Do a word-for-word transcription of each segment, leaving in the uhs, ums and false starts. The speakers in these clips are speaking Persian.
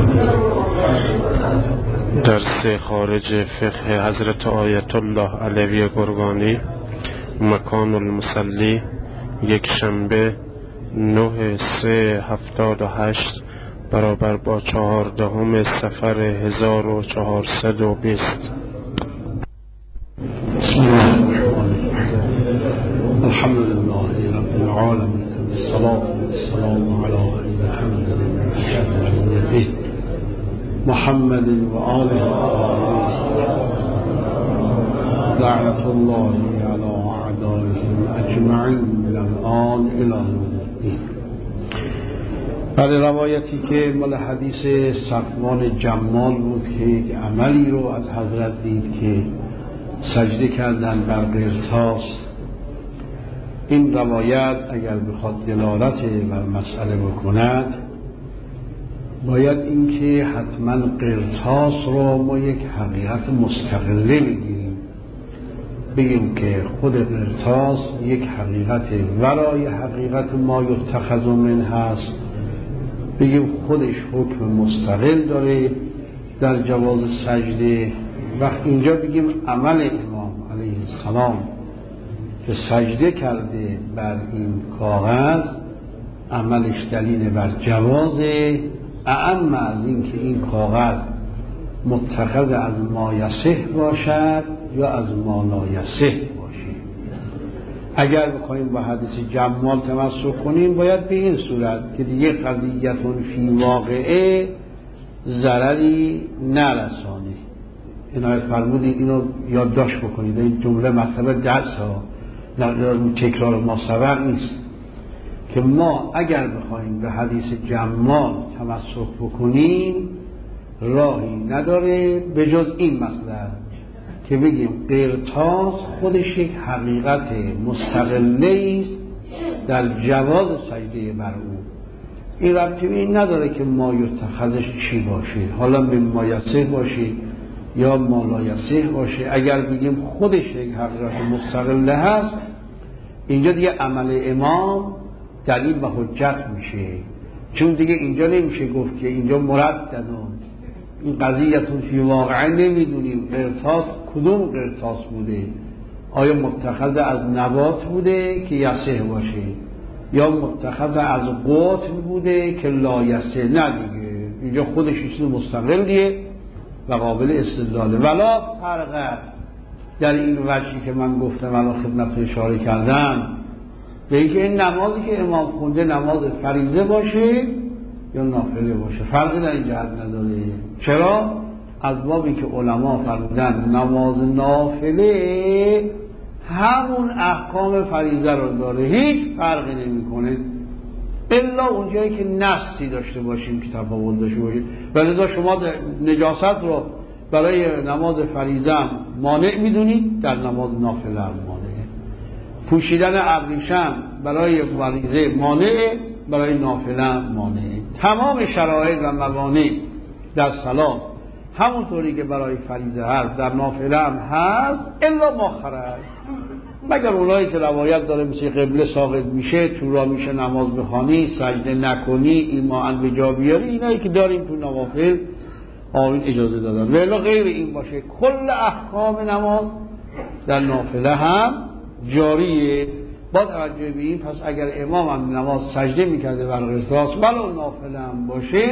درس خارج فقه حضرت آیت الله علوی گرگانی، مکان المصلی، یک شنبه نه سه هفتاد و هشت برابر با چهاردهم صفر هزار و چهارصد و بیست. بسم الله الرحمن الرحیم. الحمد لله رب العالمین، الصلاة والسلام علی محمد محمد و آله لعنت الله علی اعدائهم اجمعین من الان الی یوم الدین. بله، روایتی که مال حدیث صفوان جمال بود که یک عملی رو از حضرت دید که سجده کردن بر قرطاس. این روایت اگر بخواد دلالت بر مسئله بکند، باید این که حتما قرطاس رو ما یک حقیقت مستقله بگیریم، بگیم که خود قرطاس یک حقیقت ورای حقیقت ما یتخذ من هست، بگیم خودش حکم مستقل داره در جواز سجده. وقت اینجا بگیم عمل امام علیه السلام که سجده کرده بر این کاغذ، عملش دلیل بر جوازه، اعم از این که این کاغذ متخذ از ما یصح باشد یا از ما لا یصح باشه. اگر بخوایم با حدیث جمال تمسک کنیم، باید به این صورت که دیگه قضیتون فی واقعه ضرری نرسانه. عنایت فرمودید اینو یادداشت بکنید، این جمله مطلب درس ها، تکرار ما سبق نیست، که ما اگر بخوایم به حدیث جمال تمسک بکنیم راهی نداره به جز این مطلب که بگیم قرطاس خودش یک حقیقت مستقله است در جواز سجده بر او. این ربطی به این نداره که ما یتخذش چی باشه، حالا به ما یصح باشه یا ما لا یصح باشه. اگر بگیم خودش یک حقیقت مستقله هست، اینجا دیگه عمل امام دلیل و حجت میشه، چون دیگه اینجا نمیشه گفت که اینجا مرددون این قضیتون فی واقعا نمیدونیم قرطاس کدوم قرطاس بوده، آیا متخذ از نبات بوده که یصح باشه یا متخذ از قطن بوده که لا یصح. نه دیگه اینجا خودش چیز مستقلیه و قابل استدلاله. ولا فرق در این وجهی که من گفتم الان خدمتتون اشاره کردم به اینکه این نمازی که امام خونده نماز فریضه باشه یا نافله باشه، فرقی در این جهت نداره. چرا؟ از بابی که علما فرمودن نماز نافله همون احکام فریضه رو داره، هیچ فرقی نمیکنه الا اونجایی که نصی داشته باشیم که تفاوت داشته باشه. و لذا شما نجاست رو برای نماز فریضه مانع میدونید، در نماز نافله هم مانعه. پوشیدن ابریشم برای فریضه مانعه، برای نافله هم مانعه. تمام شرایط و موانع در صلات همونطوری که برای فریضه هست در نافله هم هست، الا ما خرج، مگر اونایی که روایت داره مثل قبله ساقط میشه، تو را میشه نماز بخوانی، سجده نکنی، ایمان به جا بیاری، اینایی که داریم تو نوافل آمین اجازه دادن. ولی غیر این باشه کل احکام نماز در نافله هم جاریه. با توجه به این، پس اگر امام هم نماز سجده میکرده بر قرطاس ولو نافله هم باشه،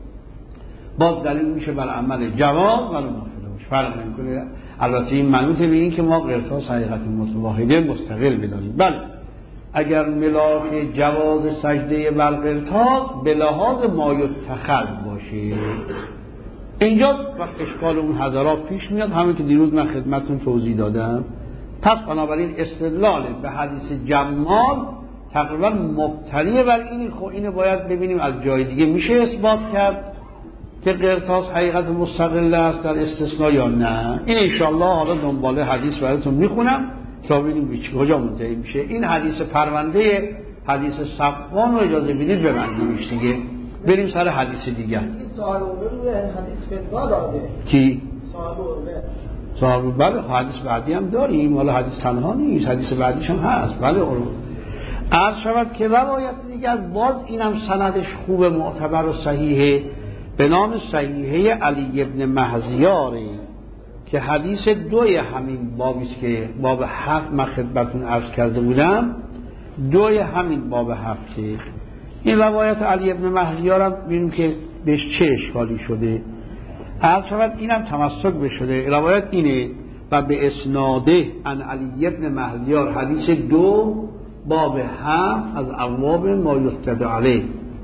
باز دلیل میشه بر عمل جواز ولو نافله باشه، فرق نمیکنه. البته این منوط به این که ما قرطاس حقیقت متواحده مستقل بدانیم. بله، اگر ملاک جواز سجده بر قرطاس به لحاظ ما یتخذ باشه، اینجا وقت اشکال اون حضرات پیش میاد، همین که دیروز من خدمتتون توضیح دادم. پس بنابراین استدلال به حدیث جمال تقریبا مبتنی بر این، خب اینو باید ببینیم از جای دیگه میشه اثبات کرد که قرطاس حقیقت مستقل است در استثناء یا نه. این انشاءالله حالا دنبال حدیث براتون میخونم تا ببینیم به کجا منتهی میشه. این حدیث پرونده حدیث صفوان رو اجازه بدید ببندیمش دیگه، بریم سر حدیث دیگه. صاحب عروه حدیث فتوا داده کی؟ صاحب عروه. صاحب بله، حدیث بعدی هم داریم، حالا حدیث تنها نیست، حدیث بعدیش هم هست. بله عروه. عرض شود که روایت دیگه باز اینم سندش خوب معتبر و صحیحه، به نام صحیحه علی ابن مهزیاری که حدیث دوی همین بابیست که باب هفت من خدمتتون عرض کرده بودم، دوی همین باب هفته. این روایت علی ابن مهزیار هم ببینیم که بهش چه اشکالی شده. عرض شود اینم تمسک بشده. روایت اینه و به اسناده ان علی ابن مهزیار، حدیث دو باب هفت از ابواب ما یستد علیه.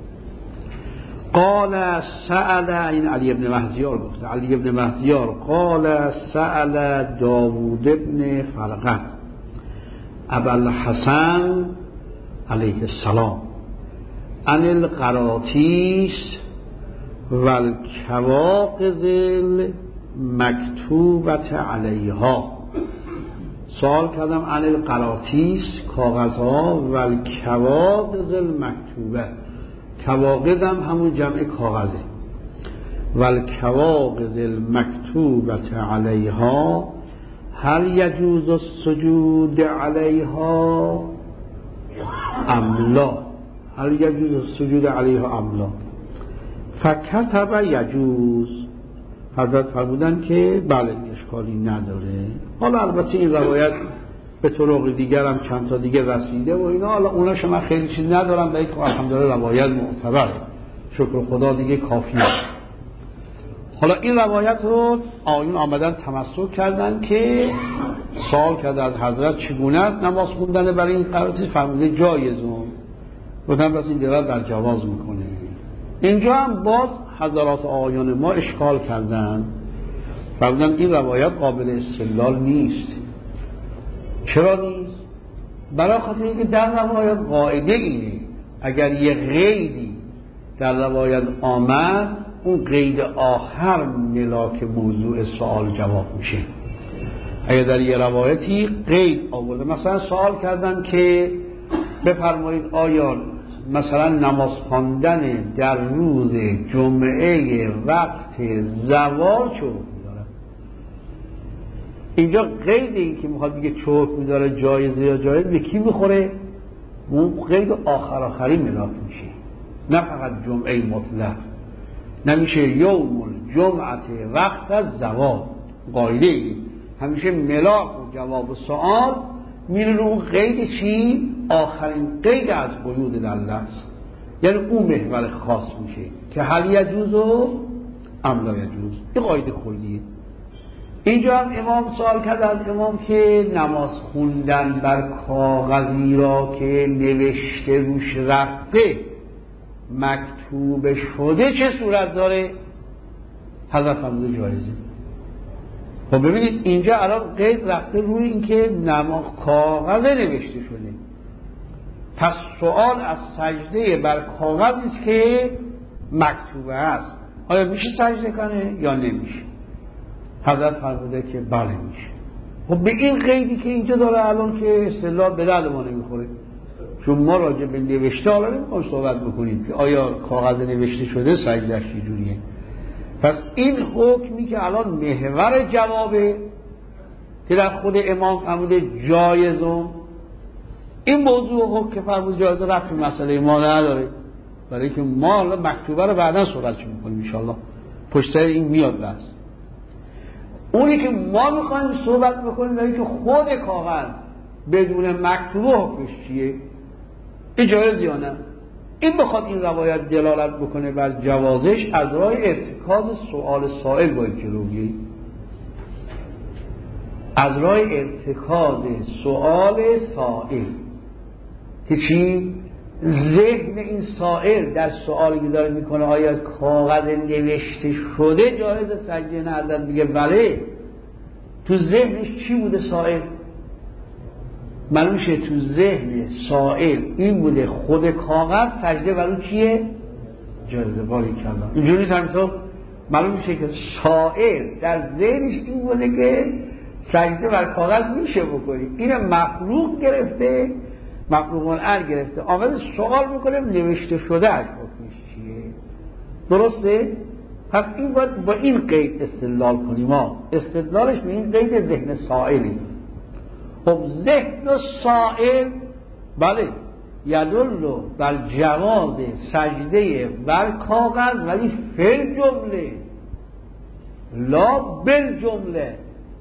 قال سأل، این علی ابن مهزیار گفته، علی ابن مهزیار قال سأل داوود ابن فلقت ابوالحسن علیه السلام عن القراطیس و الکواغذ المکتوبت علیها. سوال کردم عن القراطیس، کاغذها، و الکواغذ المکتوبه، کواغذ هم همون جمع کاغذه، و الکواغذ المکتوبت علیها هل یجوز السجود علیها ام لا، هل یجوز السجود علیها ام لا. فکتب یجوز، حضرت فرمودن که بله اشکالی نداره. حالا البته این روایت به طرق دیگر هم چند تا دیگه رسیده و اینا، حالا اوناش من خیلی چیز ندارم، ولی که الحمدلله روایت معتبره، شکر خدا دیگه کافیه. حالا این روایت رو آیون آمدن تمسک کردن که سوال کرده از حضرت چگونه است نماز خوندن برای این قراطیس، فرموده جایزون، گفتن بس این دلالت بر جواز میکنه. اینجا هم باز حضرات آیان ما اشکال کردن، فرمودن این روایت قابل استدلال نیست. چرا نیست؟ برای خاطر اینکه در روایت قاعده اینه اگر یه قیدی در روایت آمد، اون قید آخر ملاک موضوع سوال جواب میشه. اگر در یه روایتی قید آورده، مثلا سوال کردن که بفرمایید آیا مثلا نماز خواندن در روز جمعه وقت زوال چه حکمی داره؟ اینجا قید این که میخواد بگه چه حکمی داره، جایزه یا جایز، به کی میخوره؟ اون قید آخر آخری ملاک میشه، نه فقط جمعه مطلق. نمیشه یوم الجمعه وقت از زوال، قاعده ای همیشه ملاک و جواب سوال میره رو قید چی؟ آخرین قید از قیود در لفظ، یعنی اون محور خاص میشه که هل یجوز و ام لا یجوز. این قاعده کلیه. اینجا هم امام سوال کرد از امام که نماز خوندن بر کاغذی را که نوشته روش رفته مکتوب شده چه صورت داره؟ حضرت فرموده جایزه. خب ببینید اینجا الان قید رفته روی این که نماز کاغذ نوشته شده، پس سوال از سجده بر کاغذی است که مکتوبه است، آیا میشه سجده کنه یا نمیشه؟ حضرت فرموده که بله میشه. خب به این قیدی که اینجا داره الان که استدلال به درد ما نمیخوره، چون ما راجع به نوشته حالا نمیخوام صحبت بکنیم که آیا کاغذ نوشته شده سجدهش چجوریه. پس این حکمی که الان محور جوابه که در خود امام فرموده جایزون، این موضوع حکم که فرمود جایزه رفت مسئله ما نداره، برای که ما حالا مکتوبه رو بعدا صحبتش میکنیم ان شاء الله، پشت سر این میاد. بس اونی که ما میخوایم صحبت بکنیم برای که خود کاغذ بدون مکتوبه حکمش چیه، این جایز یا نه. این بخواد این روایت دلالت بکنه بر جوازش، از راه ارتکاز سؤال سائل باید جلوگیری، از راه ارتکاز سؤال سائل که چی؟ ذهن این سائل در سؤالی که داره میکنه آیا از کاغذ نوشته شده جایز سجده نه؟ حضرت میگه بله. تو ذهنش چی بوده سائل؟ معلوم میشه تو ذهن سائل این بوده خود کاغذ سجده برای چیه؟ جایزه. باری کلا اینجوری نیست همینطور. معلوم میشه که سائل در ذهنش این بوده که سجده بر کاغذ میشه بکنی، این مخلوق گرفته، مخلوق الامر گرفته، آمده سوال میکنه نوشته شده اش حکمش چیه. درسته؟ پس این باید با این قید استدلال کنیم. ما استدلالش به این قید ذهن سائلی. خب ذهن سائل بله یدل بر جواز سجده بر کاغذ ولی فل جمله لا بل جمله.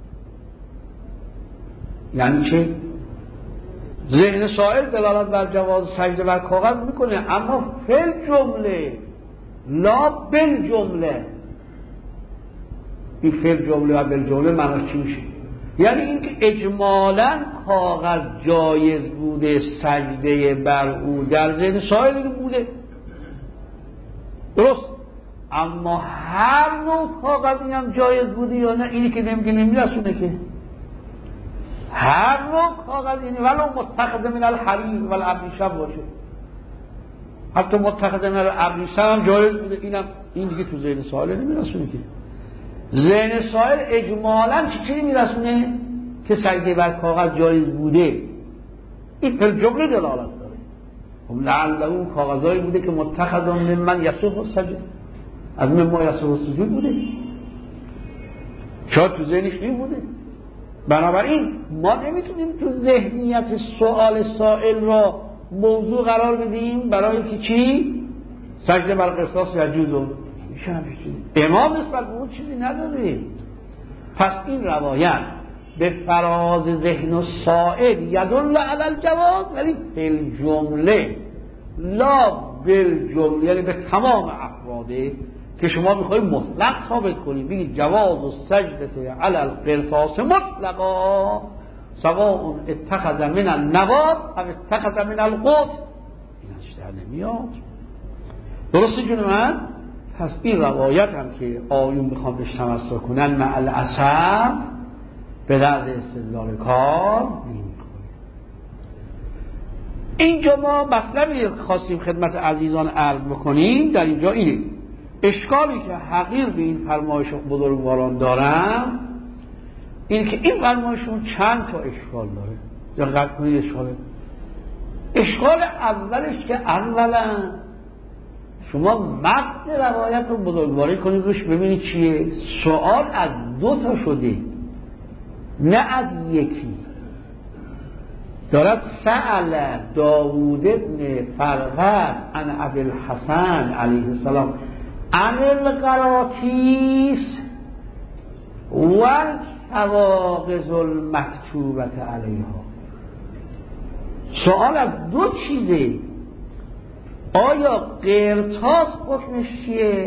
یعنی چه؟ ذهن سائل دلالت بر جواز سجده بر کاغذ میکنه، اما فل جمله لا بل جمله. این فل جمله و بل جمله معناش چی میشه؟ یعنی اینکه اجمالاً کاغذ جایز بوده، سجده بر او در ذهن سائل این بوده، درست، اما هر نوع کاغذ این هم جایز بوده یا نه؟ اینی که نمیگه نمیرسونه که هر نوع کاغذ اینی ولو متخذ من الحریر و الابریشم باشه، حتی متخذ من الابریشم هم جایز بوده، اینم این دیگه تو ذهن سائل نمیرسونه که. ذهن سائل اجمالاً چی چیزی میرسونه که سجده بر کاغذ جایز بوده، این فل جمله دلالت داره. خب لعله اون کاغذایی بوده که متخذ من من یصح السجد، از من ما یصح السجود بوده، شاید تو ذهنش این بوده. بنابراین ما نمیتونیم تو ذهنیت سوال سائل را موضوع قرار بدیم برای که چی؟ سجده بر قصاص یجوز و امام نسبت به اون چیزی نداره. پس این روایت به فراز ذهن و سائل یدل علی الجواز ولی بالجمله لا بالجمله، یعنی به تمام افراده که شما میخواید مطلق ثابت کنید، بگید جواز و سجده علی القصاص مطلقا سواء اتخذ من النواد او اتخذ من القوت، این ازش در نمیاد. درسته جون من؟ پس این روایت هم که آیون میخوام بهش تمسک کنن مع الاسف به درد استدلال کار نمیخوره. اینجا ما مطلبی خواستیم خدمت عزیزان عرض بکنیم در اینجا اینه، اشکالی که حقیر به این فرمایش بزرگواران دارم این که این فرمایشون چند تا اشکال داره. دقت کنید اشکال اشکال اولش که اولا شما متن روایت رو بزرگواری کنید روش ببینید چیه. سوال از دو تا شده نه از یکی. دارد سأل داوود ابن فرغد عن ابی الحسن علیه السلام عن القراطیس و الحواقز المکتوبة علیها. سوال از دو چیزه، آیا قرطاس حکمش چیه؟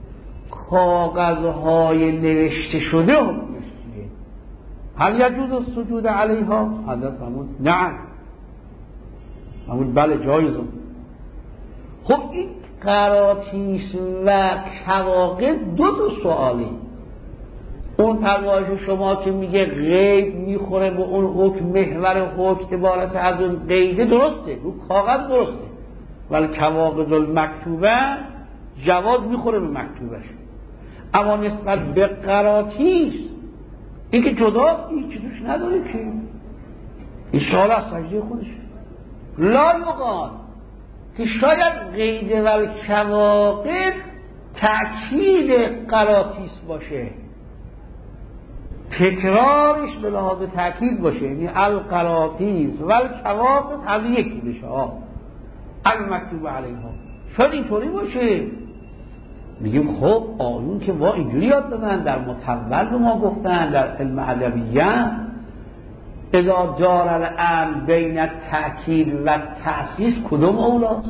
کاغذهای نوشته شده حکمش چیه؟ هل یجوز السجود علیها؟ حضرت فرمود نه. فرمود بله جایزه. خب این قراطیس و کواغذ دو تا سواله. اون پرواش شما که میگه غیب میخوره به اون حکم، محور حکم عبارت از اون قیده، درسته، رو کاغذ درسته، ولی کواغذ المکتوبه جواز میخوره به مکتوبش. اما نسبت به قراطیس این که جدا هیچ چیزش نداره که این سوال از سجده خودش لا یقال که شاید قیده و کواغذ تأکید قراطیس باشه، تکرارش به لحاظ تأکید باشه، یعنی القراطیس و الکواغذ از یکی بشه المکتوب علیها، شاید اینطوری باشه. میگیم خب آیون که ما اینجوری یاد دادن، در متول به ما گفتن در علم ادبیات اذا دار الامر بین التأکید و تأسیس کدوم اولاست؟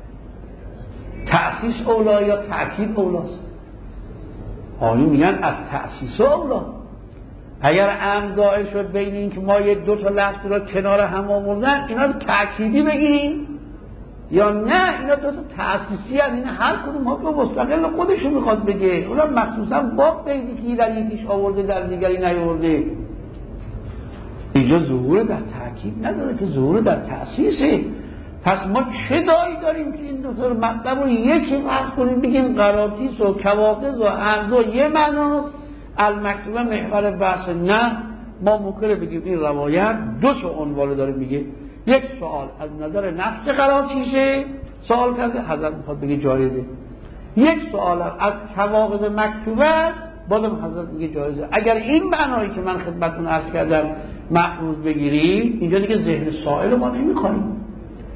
تأسیس اولا یا تأکید اولاست؟ آیون میگن از تأسیس اولا. اگر امر ظاهر شد بین این که ما یه دو تا لفظ را کنار هم آوردن اینا رو تأکیدی بگیریم یا نه اینا دو تا تأسیسی هستند، این هر کدوم حکم مستقل خودشو میخواد بگه، اونم مخصوصا باب قیدی که در یکیش آورده در دیگری نیاورده. اینجا ظهور در تأکید نداره که ظهور در تأسیسه. پس ما چه دایی داریم که این دو تا مطلب رو یکی فرض کنیم بگیم قراطیس و کواغذ و ارض یه معناست، المکتوبه محور بحث؟ نه، ما ممکنه بگیم این روایت دو تا عنوان داره میگه. یک سوال از نظر نفس قراطیسه سوال کرده، حضرت میخواد بگه جایزه. یک سوال از کواغذ مکتوبه بازم حضرت میگه جایزه. اگر این معنایی که من خدمتتون عرض کردم محفوظ بگیریم اینجا دیگه ذهن سائل ما نمیخوایم.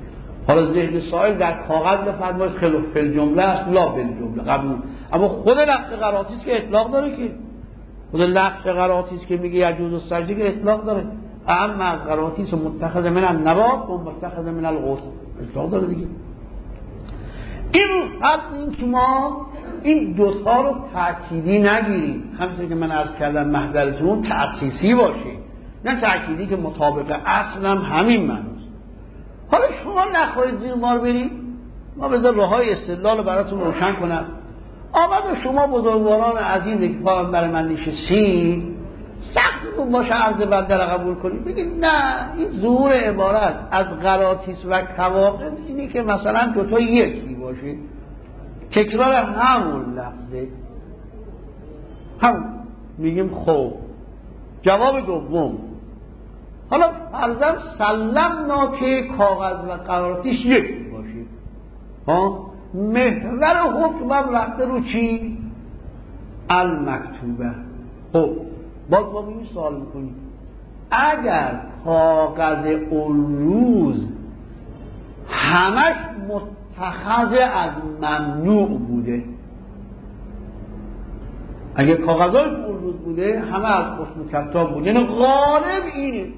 حالا ذهن سائل در کاغذ بفرمایید خلق فل جمله است لا بل جمله قبول، اما خود لفظ قراتی است که اطلاق داره، که خود لفظ قراتی است که میگه یجوز السجده که اطلاق داره. اما از قراتی است متخذ من النبات و متخذ من الغصن اطلاق داره دیگه. این حد این که ما این دوتا رو تأکیدی نگیریم، همچنین که من عرض کردم محضرتون تأسیسی باشه، نه تأکیدی که مطابق اصل هم همین معناست. حالا شما نخواهید زیر مار برید، ما بذار راههای استدلال رو براتون روشن کنم. آمد شما بزرگواران عظیم که پایان برای من نشستی سختتون باشه عرض بنده را قبول کنید، بگید نه این ظهور عبارت از قراطیس و کواقد اینی که مثلا دوتا یکی باشه، تکرار همون لفظه همون. میگیم خب جواب دوم، حالا فرضاً سلمنا که کاغذ و قراطیس یکی باشه، ها محور حکم هم رفته رو چی؟ المکتوبه. خب باز ما بیم سوال میکنیم اگر کاغذ اون روز همش متخذ از ممنوع بوده، اگر کاغذهای اون روز بوده همه از قسم کتاب بوده، یعنی غالب اینه،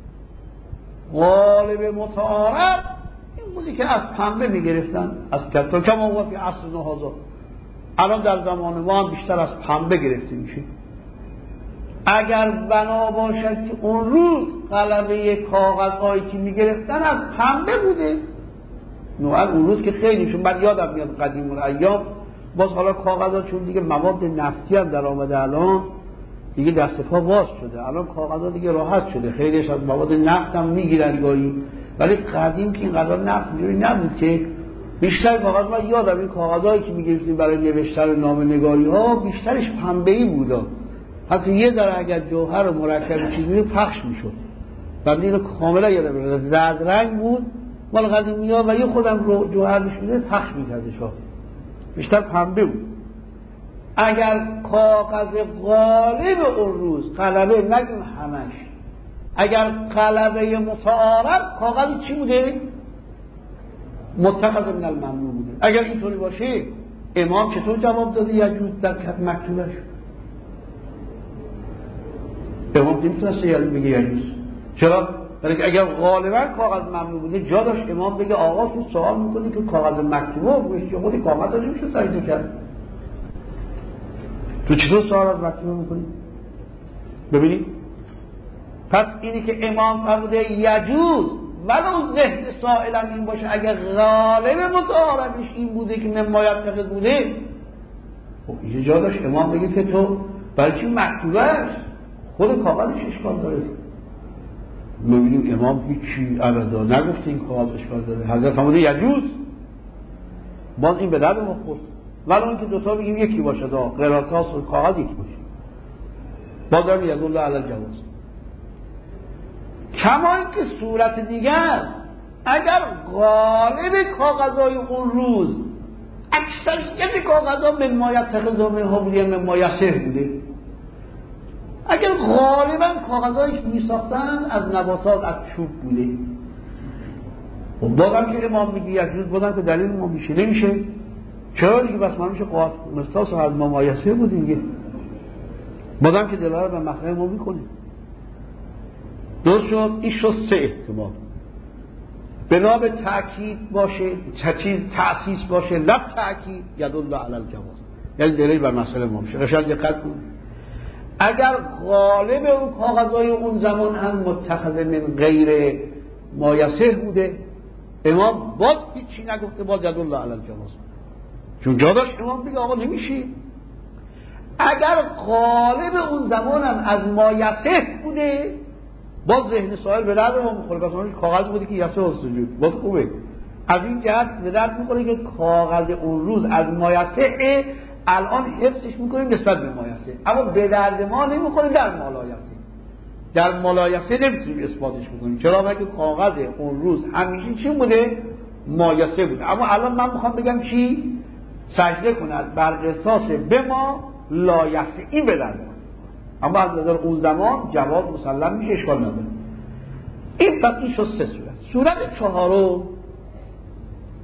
غالب متعارف این بودی که از پنبه میگرفتن از کتاب، کما هو فی عصر نهازا، الان در زمان ما هم بیشتر از پنبه گرفته میشه. اگر بنا باشد که اون روز غلبه کاغذ هایی که میگرفتن از پنبه بوده، نوعا اون روز که خیلیشون من یادم میاد قدیم الایام، باز حالا کاغذ ها چون دیگه مواد نفتی هم در آمده الان دیگه دست پا باز شده، الان کاغذ ها دیگه راحت شده، خیلیش از مواد نفت هم میگیرن گاهی، ولی قدیم که اینقدر نفت جوری نبود که بیشتر کاغذ، من یادم این کاغذهایی که میگرفتیم برای نوشتن نامه‌نگاری ها بیشترش پنبه‌ای بودا، حتی یه ذره اگر جوهر و مرکب چیزی پخش میشد، بنده اینو کاملا یادم میاد زرد رنگ بود مال قدیمی‌ها و یه خودم رو جوهر میشده پخش می‌کردش، بیشتر پنبه بود. اگر کاغذ غالب اون روز غلبه نگیم همش، اگر غلبه متعارف کاغذ چی بوده؟ متخذ من الممنوع بوده. اگر اینطوری باشه امام چطور جواب داده یجوز در مکتوبش؟ امام نمیتونسته یعنی بگه یجوز. چرا؟ برای اگر غالبا کاغذ ممنوع بوده جا داشت امام بگه آقا تو سوال میکنی که کاغذ مکتوبه بگوش که خودی کاغذ رو نمیشه سجده کرد، تو چطور سوال از مکتوبه میکنی؟ ببینید پس اینی که امام فرموده یجوز ولو ذهن سائلم این باشه، اگر غالب متعارفش این بوده که مما یتخذ بوده، خب اینجا جا داشت امام بگه که تو برای چی مکتوبهش خود کاغذش اشکال داره. می‌بینیم امام هیچی ابدا نگفته این کاغذ اشکال داره، حضرت فرموده یجوز، باز این به درد ما خورد، ولو اینکه دوتا بگیم یکی باشه، دا قراطاس و کاغذ یکی باشه، باز هم یدل علی الجواز. کما اینکه صورت دیگر اگر غالب کاغذهای اون روز اکثریت کاغذها مما یتخذ منه بوده مما یصح بوده، اگر غالبا کاغذهایی که میساختن از نباتات از چوب بوده، و بازم که امام میگه یجوز، بازم که دلیل ما میشه نمیشه. چرا دیگه؟ بس من میشه قاس مرساس از ممایسه بود دیگه، بازم که دلاره به مخرج ما میکنه. درست شد؟ این شد سه احتمال، بنا به تأکید باشه چیز تأسیس باشه، لب تأکید یدل علی الجواز، یعنی دلیل بر مسئله ما میشه. قشنگ دقت کنید اگر غالب اون کاغذهای اون زمان هم متخذ من غیر مایسه بوده، امام باز هیچی نگفته، باز یدل علی الجواز، چون جا داشت امام بگه آقا نمیشه. اگر غالب اون زمان هم از مایسه بوده، باز ذهن سائل به درد ما میخوره، پس اونش کاغذ بوده که یسه و سجود، باز خوبه. از این جهت به درد میخوره که کاغذ اون روز از مایسه الان حفظش میکنیم نسبت به مایسه، اما به درد ما نمیخوره در مالایسه، در مالایسه نمیتونیم اثباتش بکنیم. چرا؟ بگه کاغذ اون روز همیشه چی بوده؟ مایسه بوده. اما الان من میخوام بگم چی؟ سجده کند بر قصاص به ما لایسه، این به درد ما، اما از نظر اون زمان جواب مسلم میشه، اشکال نداره. این پس این شد سه صورت. صورت چهارم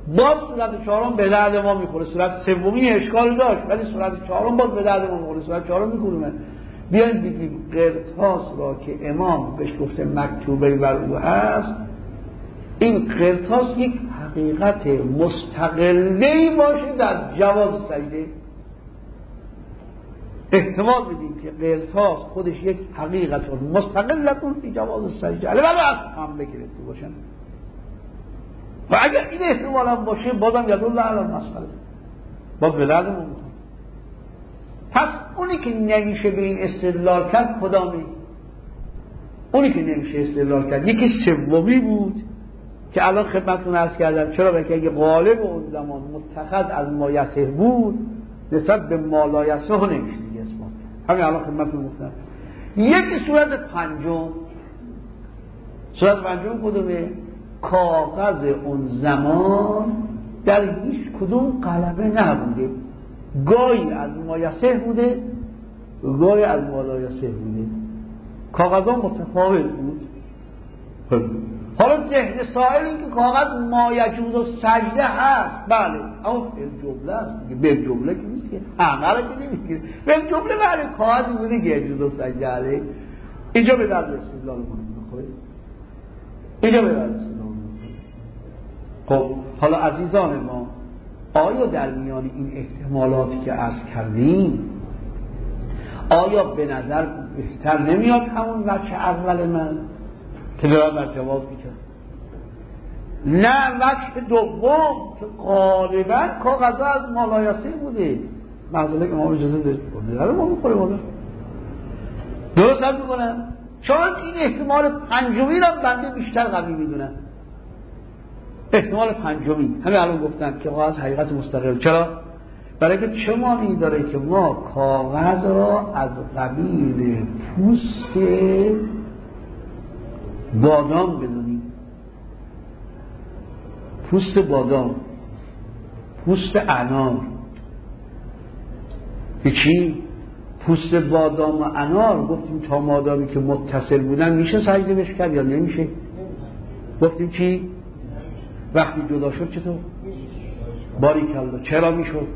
باز صورت چهارم به درد ما میخوره. صورت سومی اشکال داشت ولی صورت چهارم باز به درد ما میخوره. صورت چهارم میخوره. بیایم بگیم قرطاس را که امام بهش گفته مکتوبه بر او هست، این قرطاس یک حقیقت مستقلی باشه در جواز سجده. احتمال بدیم که قرطاس خودش یک حقیقت مستقلتون فی جواز سجده علی ولی از هم بگرفته باشن و اگر این احتمال هم باشه بازم یدالله علی المسئله، باز به درد ما میخوره. پس اونی که نمیشه به این استدلال کرد کدامی؟ اونی که نمیشه استدلال کرد یکی سومی بود که الان خدمتتون عرض کردم. چرا؟ بلکه اگه غالب اون زمان متخذ از مایسه بود نسبت به مالایسه ها نمیشه دیگه اثبات. همین الان خدمتتون گفتم. یکی صورت پنجم، صورت پنجم کدومه؟ کاغذ اون زمان در هیچ کدوم قلمه نبوده، گاهی از مایسه بوده گاهی از مالایسه بوده، کاغذ ها متفاوت بود. حالا ذهن سائل این که کاغذ مایجوز و سجده هست، بله اما به جمله هست دیگه، به جمله که نیست که همه را که نمیگیره، به جمله بله کاغذ بوده که یجوز و سجده علیه. اینجا به درد استدلال ما نمیخوره، اینجا به درد استدلال ما نمیخوره. خب حالا عزیزان ما، آیا در میان این احتمالاتی که عرض کردیم آیا به نظر بهتر نمیاد همون وجه اول من که دارم بر جواز میکرد؟ نه، وجه دوم که غالبا کاغذ از مالایسه بوده، معذره که ما اجازه داریم نظر ما میخوره بازم درست هم میکنم. چون این احتمال پنجمی را بنده بیشتر قوی میدونم، احتمال پنجمی همه الان گفتم که کاغذ حقیقت مستقل. چرا؟ برای که چه معنی داره که ما کاغذ را از قبیل پوست بادام بدونیم، پوست بادام، پوست انار. که چی؟ پوست بادام و انار گفتیم تا مادامی که متصل بودن میشه سجده بش کرد یا نمیشه؟ گفتیم چی؟ وقتی جدا شد چطور؟ باریکالله. چرا میشد؟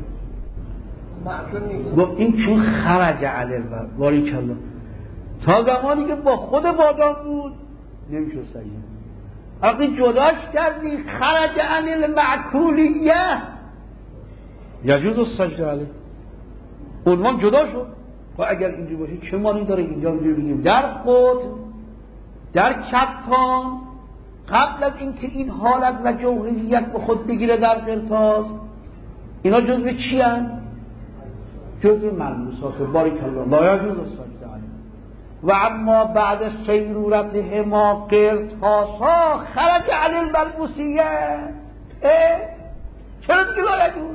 گفت این چون خرج علیه باریکالله. تا زمانی که با خود بادام بود نمیشد سجده. وقتی جداش کردی خرج علیه المعکولیه یجوز السجده علیه، عنوان جدا شد. و اگر اینجوری باشه چه معنی داره اینجا میگیم بگیم در خود در کتان قبل از اینکه این حالت و جوهریت به خود بگیره در قرطاس، اینا جزء چی هستند؟ جزء ملموسات. باریکالله. لا یجوز السجده علیه. و اما بعد سیرورته ما قرطاسا خرج علی الملموسیه. چرا دیگه لا یجوز؟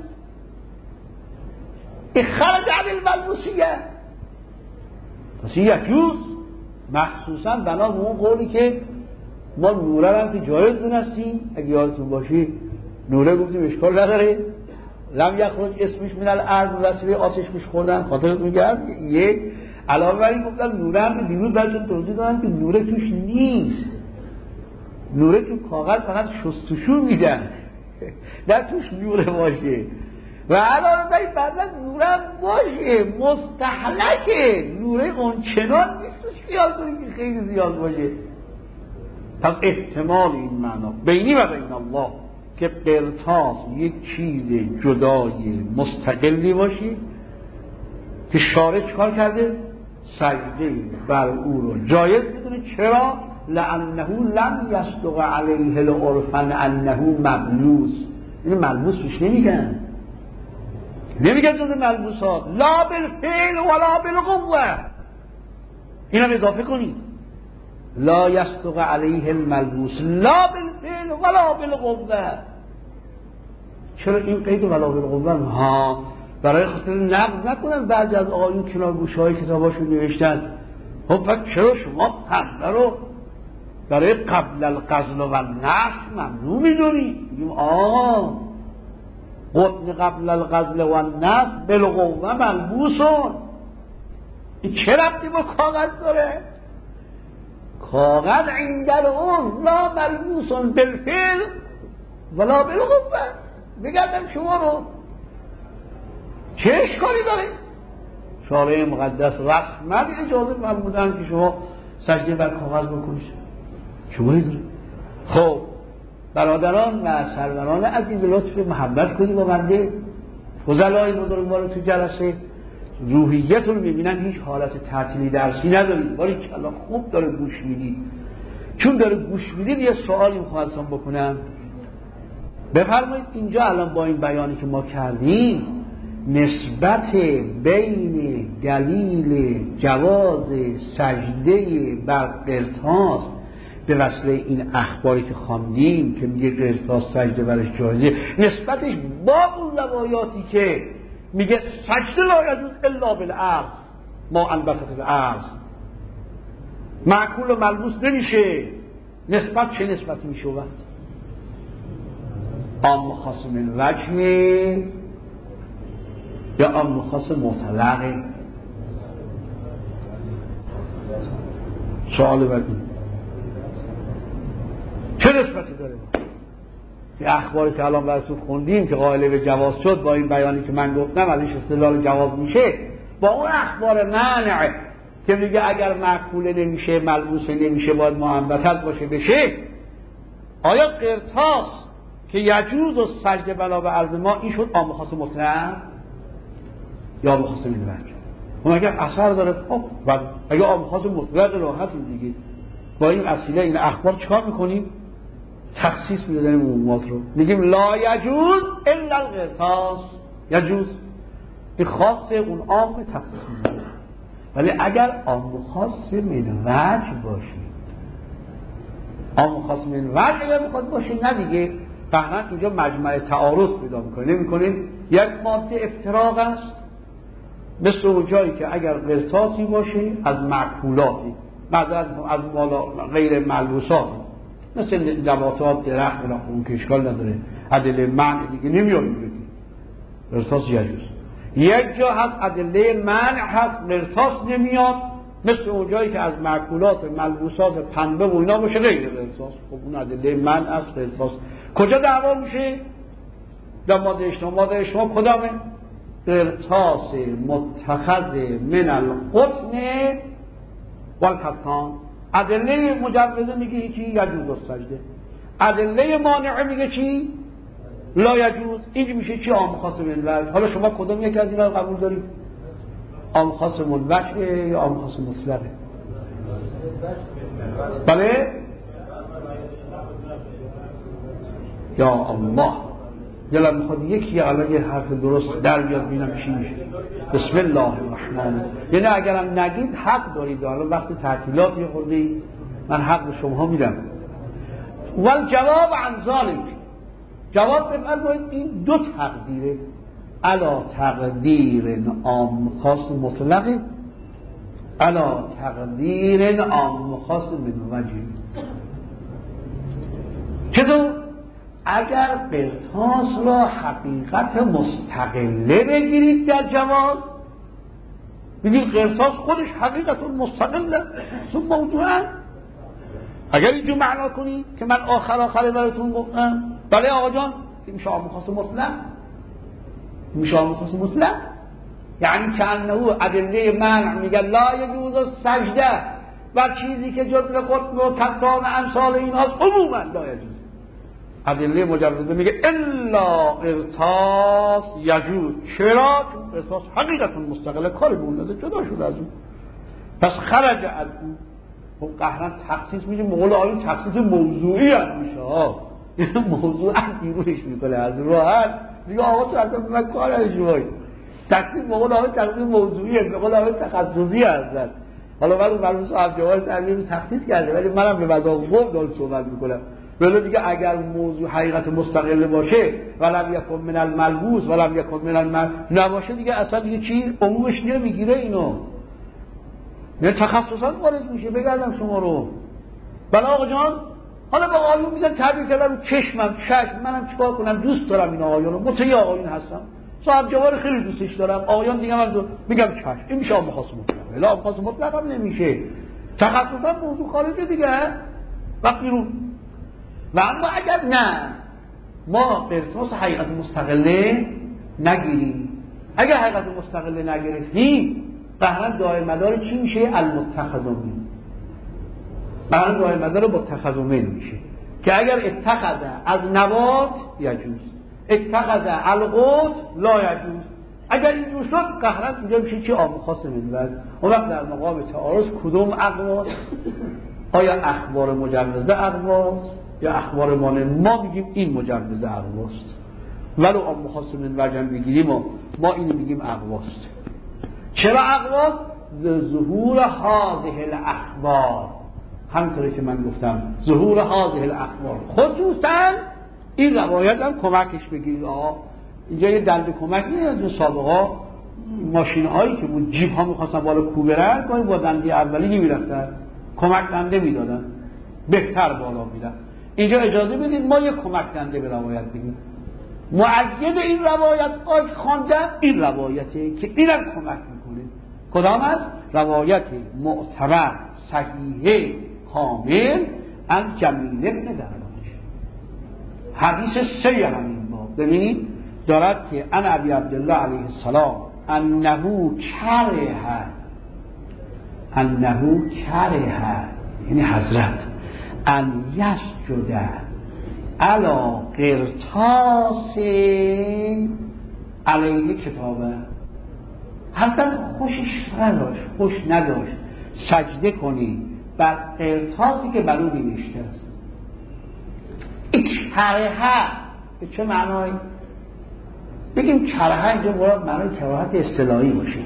خرج علی الملموسیه پس یجوز، مخصوصا بنا به اون قولی که ما نوره هم که جایز دونستیم. اگه یادتون باشی نوره گفتیم اشکال نداره، لم یخرج اسمش من الارض وسیله آتش میش خوردن، خاطرتون گرد یک. علاوه بر این گفتن نوره هم که دیروز براتون توضیح دادم که نوره توش نیست، نوره تو کاغذ فقط شستشو میدن در توش نوره باشه. و علاوه بر این بعدا نوره هم باشه مستحلکه، نوره اون چنان نیست توش خیال کنید که خیلی زیاد باشه. پس احتمال این معنا بینی و بین الله که قرطاس یک چیز جدای مستقلی باشه که شارع چکار کرده؟ سجده بر او رو جایز بدونه. چرا؟ لانه لم یصدق علیه العرفن انه مبلوس. این ملبوس روش نمیگن، نمیگن جز ملبوسات. لا بالفعل ولا بالقوه. اینم اضافه کنید. لا یصدق علیه الملبوس لا بالفعل ولا بالقوه. چرا این قید ولا بالقوه؟ ها برای خاطر نقد نکنن بعضی از آقایون کنار گوشه‌های کتاباشون نوشتن خب پس چرا شما پنبه رو برای قبل الغزل و نسل ممنوع میدونی؟ میگیم آه قطن قبل الغزل و نسل بالقوه ملبوسون. این چه ربطی با کاغذ داره؟ کاغذ عند اون لا ملبوسون بالفعل ولا بالقوه. بگردم شما رو، چه اشکالی داره؟ شارع مقدس رسما اجازه فرمودن که شما سجده بر کاغذ بکنید، شما داره. خب برادران و سروران عزیز، لطف محبت کنید با بنده. فضلای بزرگوار تو جلسه روحیتون میبینن هیچ حالت تعطیلی درسی ندارید، ولی کلا خوب داره گوش میدید. چون داره گوش میدید یه سوالی میخواستم بکنم. بفرمایید اینجا الان با این بیانی که ما کردیم نسبت بین دلیل جواز سجده بر قرطاس به وسیله این اخباری که خواندیم که میگه قرطاس سجده برش جایزه، نسبتش با اون روایاتی که میگه سجده لا یجوز الا بالعرض ما انبتت الارض، معقول و ملموس نمیشه، نسبت چه نسبتی میشه؟ وقت عام خاص من وجه یا عام خاص مطلق؟ سوال بعدی چه نسبتی داره؟ این اخباری که الان براتون خوندیم که قائل به جواز شد با این بیانی که من گفتم ازش استدلال جواز میشه، با اون اخبار منع که میگه اگر معقوله نمیشه ملموسه نمیشه باید معنبتت باشه بشه، آیا قرطاس که یجوز و سجده بلا به عرض ما این شد عام خاص مطلق یا مخاص من وجه؟ اون اگر اثر داره خب بعد اگه عام خاص مطلق راحت دیگه با این اصیله این اخبار چیکار میکنیم؟ تخصیص میدادیم عمومات رو، میگیم لا یجوز الا القرطاس، یجوز این خاص اون عام تخصیص میدادیم. ولی اگر عام خاص من وجه باشه، عام خاص من وجه اگر میخواد باشه نه دیگه فهمن اینجا مجمع تعارض پیدا میکنه. نمیکنیم یک ماده افتراق است، مثل اون جایی که اگر قرطاسی باشه از معقولاتی مثلا از غیر ملبوساتی مثل نباتات درخت ولی اون که اشکال نداره ادله منع دیگه نمیاد میگه قرطاس یجوز. یک جا هست ادله منع هست قرطاس نمیاد، مثل اون جایی که از معقولات ملبوسات پنبه و اینا باشه غیر قرطاس، خب اون ادله منع است قرطاس. کجا دعوا میشه؟ در ماده اجتماع. ماده اجتماع کدامه؟ قرطاس متخذ من القطن والکتان. ادله مجوزه میگه چی؟ یجوز السجده. ادله مانعه میگه چی؟ لا یجوز. اینج میشه چی؟ عام خاص من وجه. حالا شما کدوم یک از اینا رو قبول دارید؟ عام خاص من وجه یا عام خاص مطلقه؟ بله؟ یا الله، دلم میخواد یکی الان یه حرف درست در بیاد ببینم چی میشه. بسم الله الرحمن. یعنی اگرم نگید حق دارید، حالا وقتی تعطیلات یه خورده من حق به شما میدم. والجواب عن ذلك، جواب بفرمایید این دو تقدیره، علا تقدیر عام خاص مطلق، علا تقدیر عام خاص من وجه. چطور؟ اگر قرطاس را حقیقت مستقله بگیرید در جواز، بگید قرطاس خودش حقیقت مستقله ثم موضوعا، اگر اینجور معنا کنید که من آخر آخر براتون گفتم بله آقا جان میشه عام خاص مطلق، میشه عام خاص مطلق، یعنی که انه ادله منع میگه لا یجوز السجده و چیزی که جزء قطن و کتان امثال ایناست عموما لا یجوز. ادله مجوزه میگه الا قرطاس یجوز. چرا؟ چون قرطاس حقیقت مستقله، کاری به اون نده، جدا شده از اون، پس خرج از اون. خب قهرن تخصیص میشه، مقول آیون تخصیص موضوعی هم میشه ها، موضوع هم بیرونش میکنه از راحت میگه آقا تو اصلا به من کار نداشته باش. تخصیص مقول آیون تخصیص موضوعیه، مقول آیون تخصصی هستن. حالا من مرموز صاحب جوال تعبیر تخصیص کرده ولی منم به وضع قوم دارم صحبت میکنم. ولی دیگه اگر موضوع حقیقت مستقل باشه ولم یکن من الملبوس ولم یکن من المل نباشه دیگه اصلا دیگه چی عمومش نمیگیره اینو، نه تخصصا وارد میشه. بگردم شما رو بله آقا جان، حالا با آقایون میگن تعبیر کردن چشمم چشم، منم چیکار کنم؟ دوست دارم این آقایون رو، مطیع آقایون هستم، صاحب جوار خیلی دوستش دارم، آقایون دیگه من دو... میگم چشم، این میشه عام خاص مطلق. الا عام خاص مطلق هم نمیشه، تخصصا موضوع خارجه دیگه وقتی رو. و اما اگر نه ما قرطاس حقیقت مستقله نگیریم. اگر حقیقت مستقله نگرفتیم قهرن دائم مدار چی میشه؟ المتخذ منه. قهرن دائم مدار متخذ منه میشه که اگر اتخذ از نبات یجوز، اتخذ القوت لا یجوز. اگر اینجور شد قهرن اینجا میشه چی؟ آب خاص منوز. اون وقت در مقام تعارض کدوم اقواس؟ آیا اخبار مجوزه اقواس یا اخبار مانع؟ ما میگیم این مجوزه اقواست، ولو آب مخاص منوز هم بگیریم و ما اینو میگیم اقواست. چرا اقواس؟ ظهور هذه الاخبار، همونطوری که من گفتم ظهور هذه الاخبار. خصوصا این روایت هم کمکش بگیرید. آقا اینجا یه دنده کمک نیست. از سابقا ماشین هایی که بود جیب ها میخواستن بالا کو برن گاهی با دنده اولی نمیرفتن، کمک دنده میدادن، بهتر بالا میرفت. اینجا اجازه بدید ما یه کمک دنده به روایت بگیم. مؤید این روایت آی خواندن این روایته که اینم کمک میکنه. کدام است؟ روایت معتبر صحیحه کامل از جمیل ابن دراج، حدیث سه همین باب. ببینید دارد که ان ابی عبدالله علیه السلام انه کره انه کره یعنی حضرت ان یسجد علا قرطاس علیه کتابه. حضرت خوشش نداشت، خوش نداشت سجده کنی بر قرطاسی که بر او نوشته است. کره به چه معنایی؟ بگیم کره اینجا مراد معنای کراهت اصطلاحی باشه.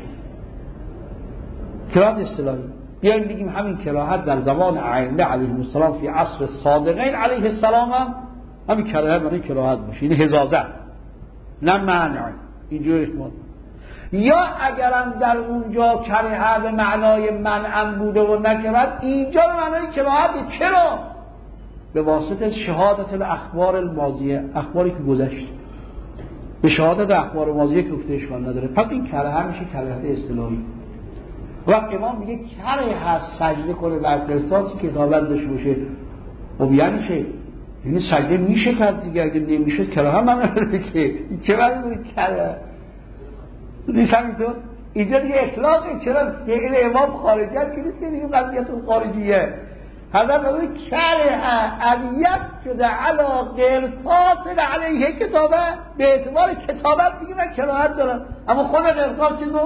کراهت اصطلاحی بیاییم بگیم همین کراهت در زمان ائمه علیهم السلام فی عصر صادقین علیه السلام هم همین کراهت معنای کراهت باشه، این حزازت نه منع. اینجا احتمال یا اگرم در اونجا کره به معنای منع بوده و نکرد، اینجا به معنای کراهت. چرا؟ به واسطه شهادت الاخبار الماضیه، اخباری که گذشت، به شهادت اخبار ماضیه که گفته اشکال نداره. پس این کره میشه کراهت اصطلاحی. وقت امام میگه کره هست سجده کنه بر قرطاسی که کتابت داشته باشه، خب یعنی چه؟ یعنی سجده میشه کرد دیگه. اگه نمیشه کراهت من نداره که چه معنی کره نیست همینطور. اینجا دیگه اطلاقه. چرا فعل امام خارجیت که نیست که دیگه قضیت خارجیه. حضرت بگوی کره علیت شده علا قرطاس علیه کتابه، به اعتبار کتابت دیگه من کراهت دارم، اما خود قرطاس چیزو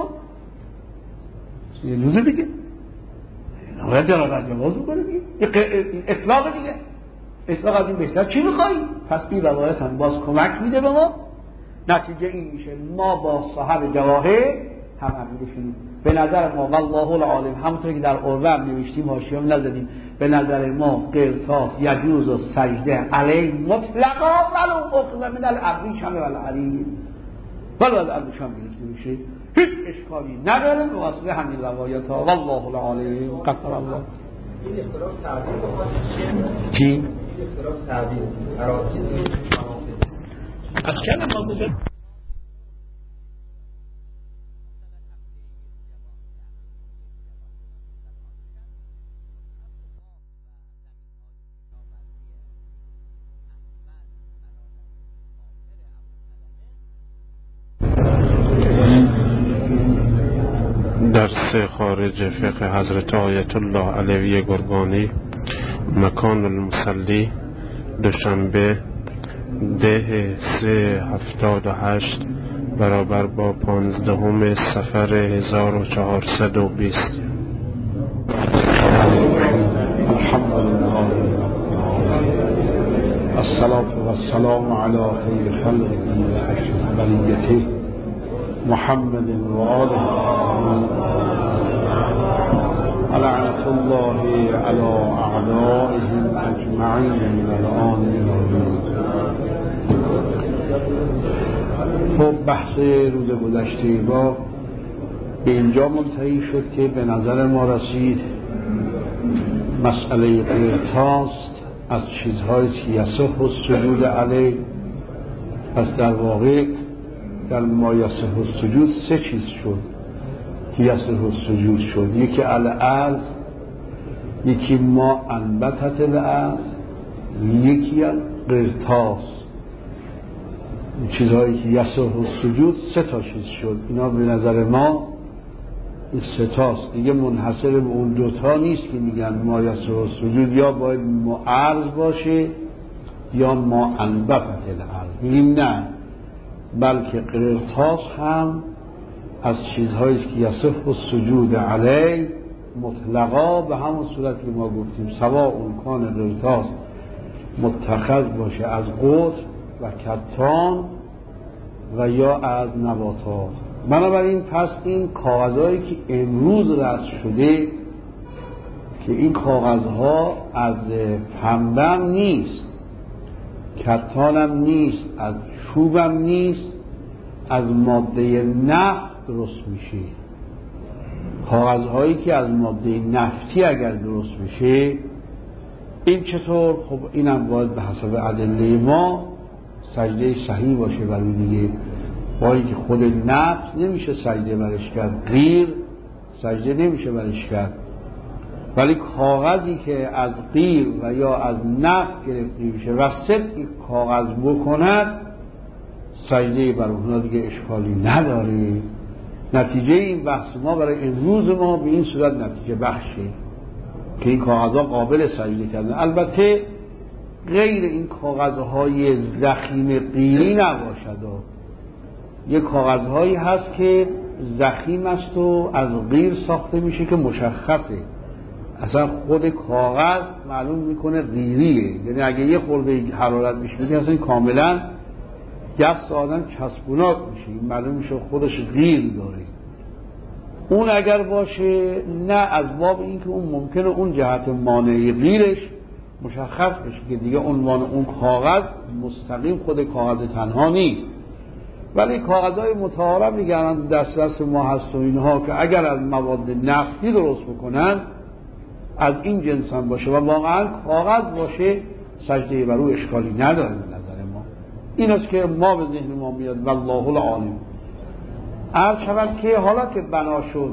یه روزه دیگه نباید جلالت جواز بکنه دیگه. اطلاق دیگه، اطلاق از این بهتر چی میخوایی؟ پس این روایت هم باز کمک میده به ما. نتیجه این میشه ما با صاحب جواهر هم عقیده شدیم. به نظر ما والله العالم، همونطور که در عروه هم نوشتیم حاشیه هم نزدیم، به نظر ما قرطاس یجوز و سجده علیه مطلقا ولو اخذ من الابریش هم والعلی ولو از ابریش هم گرفته میشه، هیچ اشکالی نداره به واسطه همین روایت ها. والله العالم. قفر الله. این اختلاف تعبیر بخواهد چی؟ این اختلاف تعبیر اراکیز از کلم ما بزرگ درس خارج فقه حضرت آیت الله علوی گرگانی، مکان المصلی، دوشنبه ده سه هفتاد و هشت برابر با پانزدهم صفر هزار و چهارصد و بیست. الحمدلله الصلاة والسلام علی خیر خلقه و اشرف بریته محمد و آله لعنة الله علی اعدائهم اجمعین من الآن والآن. خب بحث روز گذشته با به اینجا منتهی شد که به نظر ما رسید مسئله قرطاس از چیزهایی که یصح السجود علیه. پس در واقع در ما یصح السجود سه چیز شد که یصح السجود شد. یکی الارض، یکی ما انبتت الارض، یکی قرطاس. چیزهایی که یصح السجود سه تا چیز شد. اینا به نظر ما این سه تاست دیگه، منحصر به اون دوتا نیست که میگن ما یصح السجود، یا باید معرض باشه یا ما انبفت الارض. میگیم نه، بلکه قرطاس هم از چیزهایی که یصح السجود علیه مطلقا به همون صورت که ما گفتیم، سواء اون کان قرطاس متخذ باشه از قطر و کتان و یا از نباتات. بنابراین پس این کاغذهایی که امروز رسم شده که این کاغذها از پنبه نیست، کتانم نیست، از چوبم نیست، از ماده نفت درست میشه. کاغذهایی که از ماده نفتی اگر درست میشه این چطور؟ خب اینم باید به حسب ادله ما سجده صحیح باشه برای دیگه. با اینکه خود نفت نمیشه سجده برش کرد، غیر سجده نمیشه برش کرد، ولی کاغذی که از غیر و یا از نفت گرفته میشه و صدق کاغذ بکند سجده بر اونها دیگه اشکالی نداره. نتیجه این بحث ما برای امروز ما به این صورت نتیجه بخشه که این کاغذها قابل سجده کردن. البته غیر این کاغذهای ضخیم غیری نباشد، یه کاغذهایی هست که ضخیم است و از غیر ساخته میشه که مشخصه، اصلا خود کاغذ معلوم میکنه غیریه، یعنی اگه یه خورده حرارت میشه اصلا کاملا دست آدم چسبوناک میشه، معلوم میشه خودش غیر داره. اون اگر باشه نه، از باب اینکه اون ممکنه اون جهت مانعی غیرش مشخص بشه که دیگه عنوان اون کاغذ مستقیم خود کاغذ تنها نیست، ولی کاغذهای متعارف میگن دسترس ما هست و اینها که اگر از مواد نفتی درست بکنن از این جنس هم باشه و واقعا کاغذ باشه سجده بر او اشکالی نداره به نظر ما. این است که ما به ذهن ما میاد والله العالم. عرض شود که حالا که بنا شد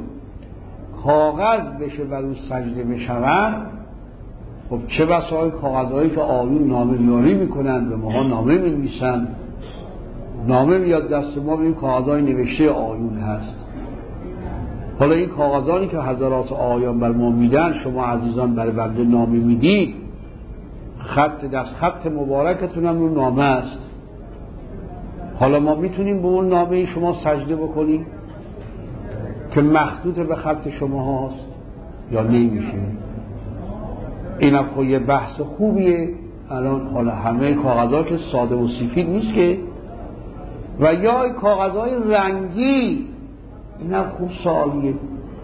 کاغذ بشه بر او سجده بشود، خب چه بسا کاغذهایی که آیون نامه نیاری میکنن به ما نامه می‌نویسن، نامه میاد دست ما به این کاغذهای نوشته آیون هست. حالا این کاغذانی که حضرات آیان بر ما میدن، شما عزیزان بر بنده نامه میدید، خط دست خط مبارکتون هم رو نامه است. حالا ما میتونیم به اون نامه شما سجده بکنیم که مخطوط به خط شما هست یا نمیشه؟ اینم خب یه بحث خوبیه. الان حالا همه کاغذها که ساده و سفید نیست که، و یا کاغذهای رنگی، اینم خوب سوالیه.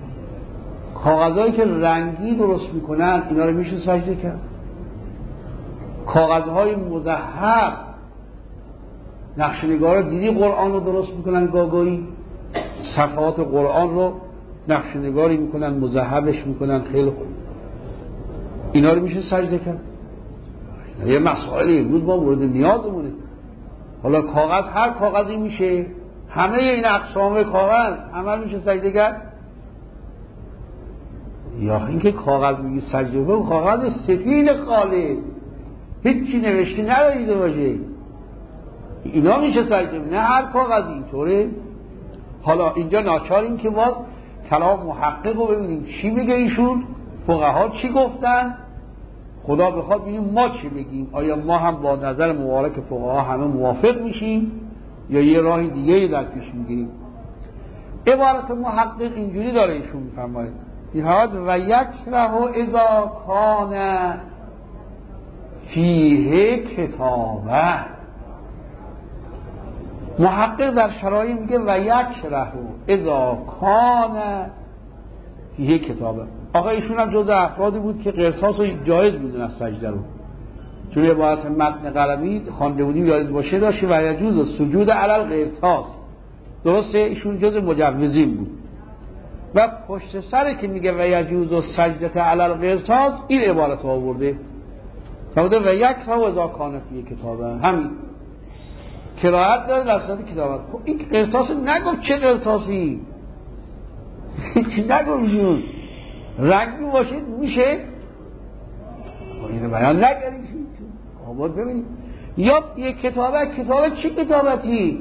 کاغذهایی که رنگی درست میکنن اینا رو میشه سجده کرد. کاغذهای مذهب، نقشه‌نگارا دیدی قرآن رو درست میکنن، گاگایی صفحات قرآن رو نقشه‌نگاری میکنن، مذهبش میکنن، خیلی خوب، اینا رو میشه سجده کرد. یه مسائلی بود ما مورد نیازمونه. حالا کاغذ هر کاغذی میشه، همه این اقسام کاغذ همه میشه سجده کرد. یا اینکه کاغذ میگی سجده کرد، کاغذ سفید خالی هیچی نوشته نداشته باشه، اینا میشه سجده، نه هر کاغذی اینطوره. حالا اینجا ناچاریم که باز کلام محقق رو ببینیم چی میگه ایشون، فقها چی گفتن، خدا بخواد ببینیم ما چی بگیم. آیا ما هم با نظر مبارک فقها همه موافق میشیم یا یه راهی دیگه در پیش میگیریم؟ عبارت محقق اینجوری داره ایشون میفرماید می‌فرماید و یکره اذا کان فیه کتابه. محقق در شرایط میگه و یکره اذا کان فیه کتابه. آقا ایشون هم جزء افرادی بود که قرطاس رو جایز میدونن از سجده رو، چون عبارت متن قلمی خوانده بودیم یاد باشه داشت و یجوز سجود علی القرطاس، درسته؟ ایشون جزء مجوزین بود و پشت سر که میگه و یجوز سجدت علی القرطاس این عبارت ها آورده، فرموده و یکره اذا کان فیه کتابه. همین قرائت داره در صورت کتابت. خب این قرطاس نگفت چه قرطاسی، چی نگفتشون رنگی باشید میشه، اینو بیان نگرید. آباد ببینید یا یک کتابت کتابت چی کتابتی؟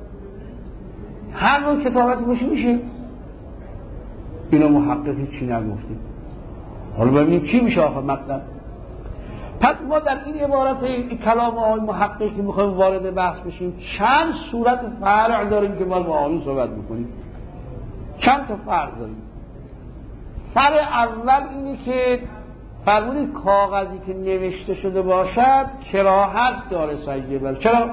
هر نوع کتابتی باشه میشه. اینا محققی چی نگفته. حالا ببینیم چی میشه آخه مطلب. پس ما در این عبارت کلام آقای محقق که میخوایم وارد بحث بشیم چند صورت فرع داریم که ما با آقایون صحبت میکنیم. چند تا فرع داریم. فرع اول اینه که فرمودید کاغذی که نوشته شده باشد کراهت داره سجده بر. چرا؟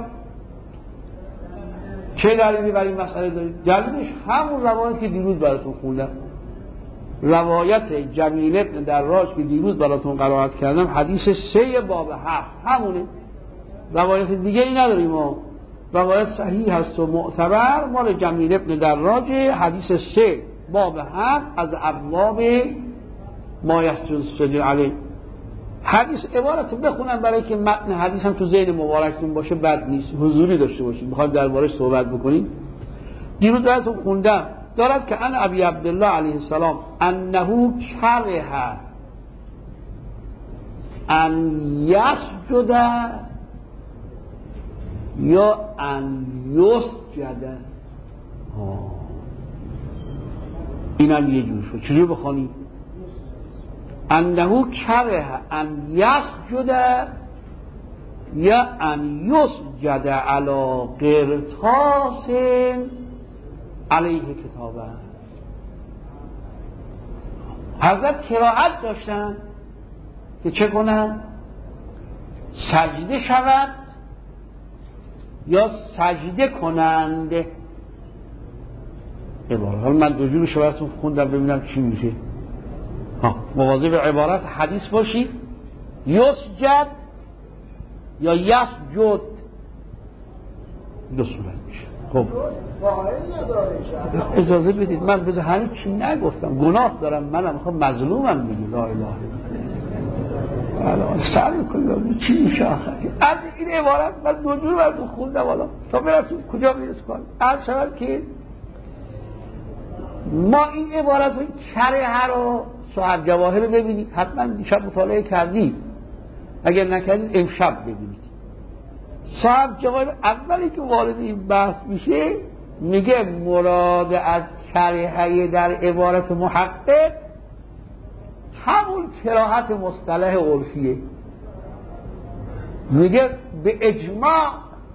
چه دلیلی برای این مسئله دارید؟ دلیلش همون روایت که دیروز براتون خوندم، روایت جمیل ابن دراج که دیروز براتون قرائت کردم، حدیث سه باب هفت همونه. روایت دیگه ای نداریم ما. روایت صحیح هست و معتبر مال جمیل ابن دراج، حدیث سه باب هفت از ابواب ما یسجد السجود علیه. حدیث عبارت بخونم برای که متن حدیث هم تو ذهن مبارکتون باشه، بد نیست، حضوری داشته باشید، میخواد دربارش صحبت بکنید. دیروز براتون خوندم دارد که ان ابی عبدالله علیه السلام انه کره ان یسجد یا ان یسجد. اینم یه جور شد. چجور بخوانیم؟ انه کره ان یسجد یا ان یسجد علی قرطاس علیه کتابه. حضرت کراهت داشتن که چه کنن؟ سجده شود یا سجده کنند. عبارت حالا من دو جورش براتون خوندم ببینم چی میشه. ها مواظب عبارت حدیث باشید. یسجد یا یسجد دو صورت میشه. خب اجازه بدید من بذار هنوز چی نگفتم، گناه دارم، منم میخوام مظلومم میگه لا اله الا الله. سر میکنم چی میشه آخر از این عبارت من دو جور براتون خوندم. حالا تا براتون کجا میرس کنم عرض شود که ما این عبارت رو کره رو صاحب جواهر رو ببینید، حتما دیشب مطالعه کردید، اگر نکردید امشب ببینید. صاحب جواهر اولی که وارد این بحث میشه میگه مراد از کره در عبارت محقق همون کراهت مصطلح عرفیه. میگه به اجماع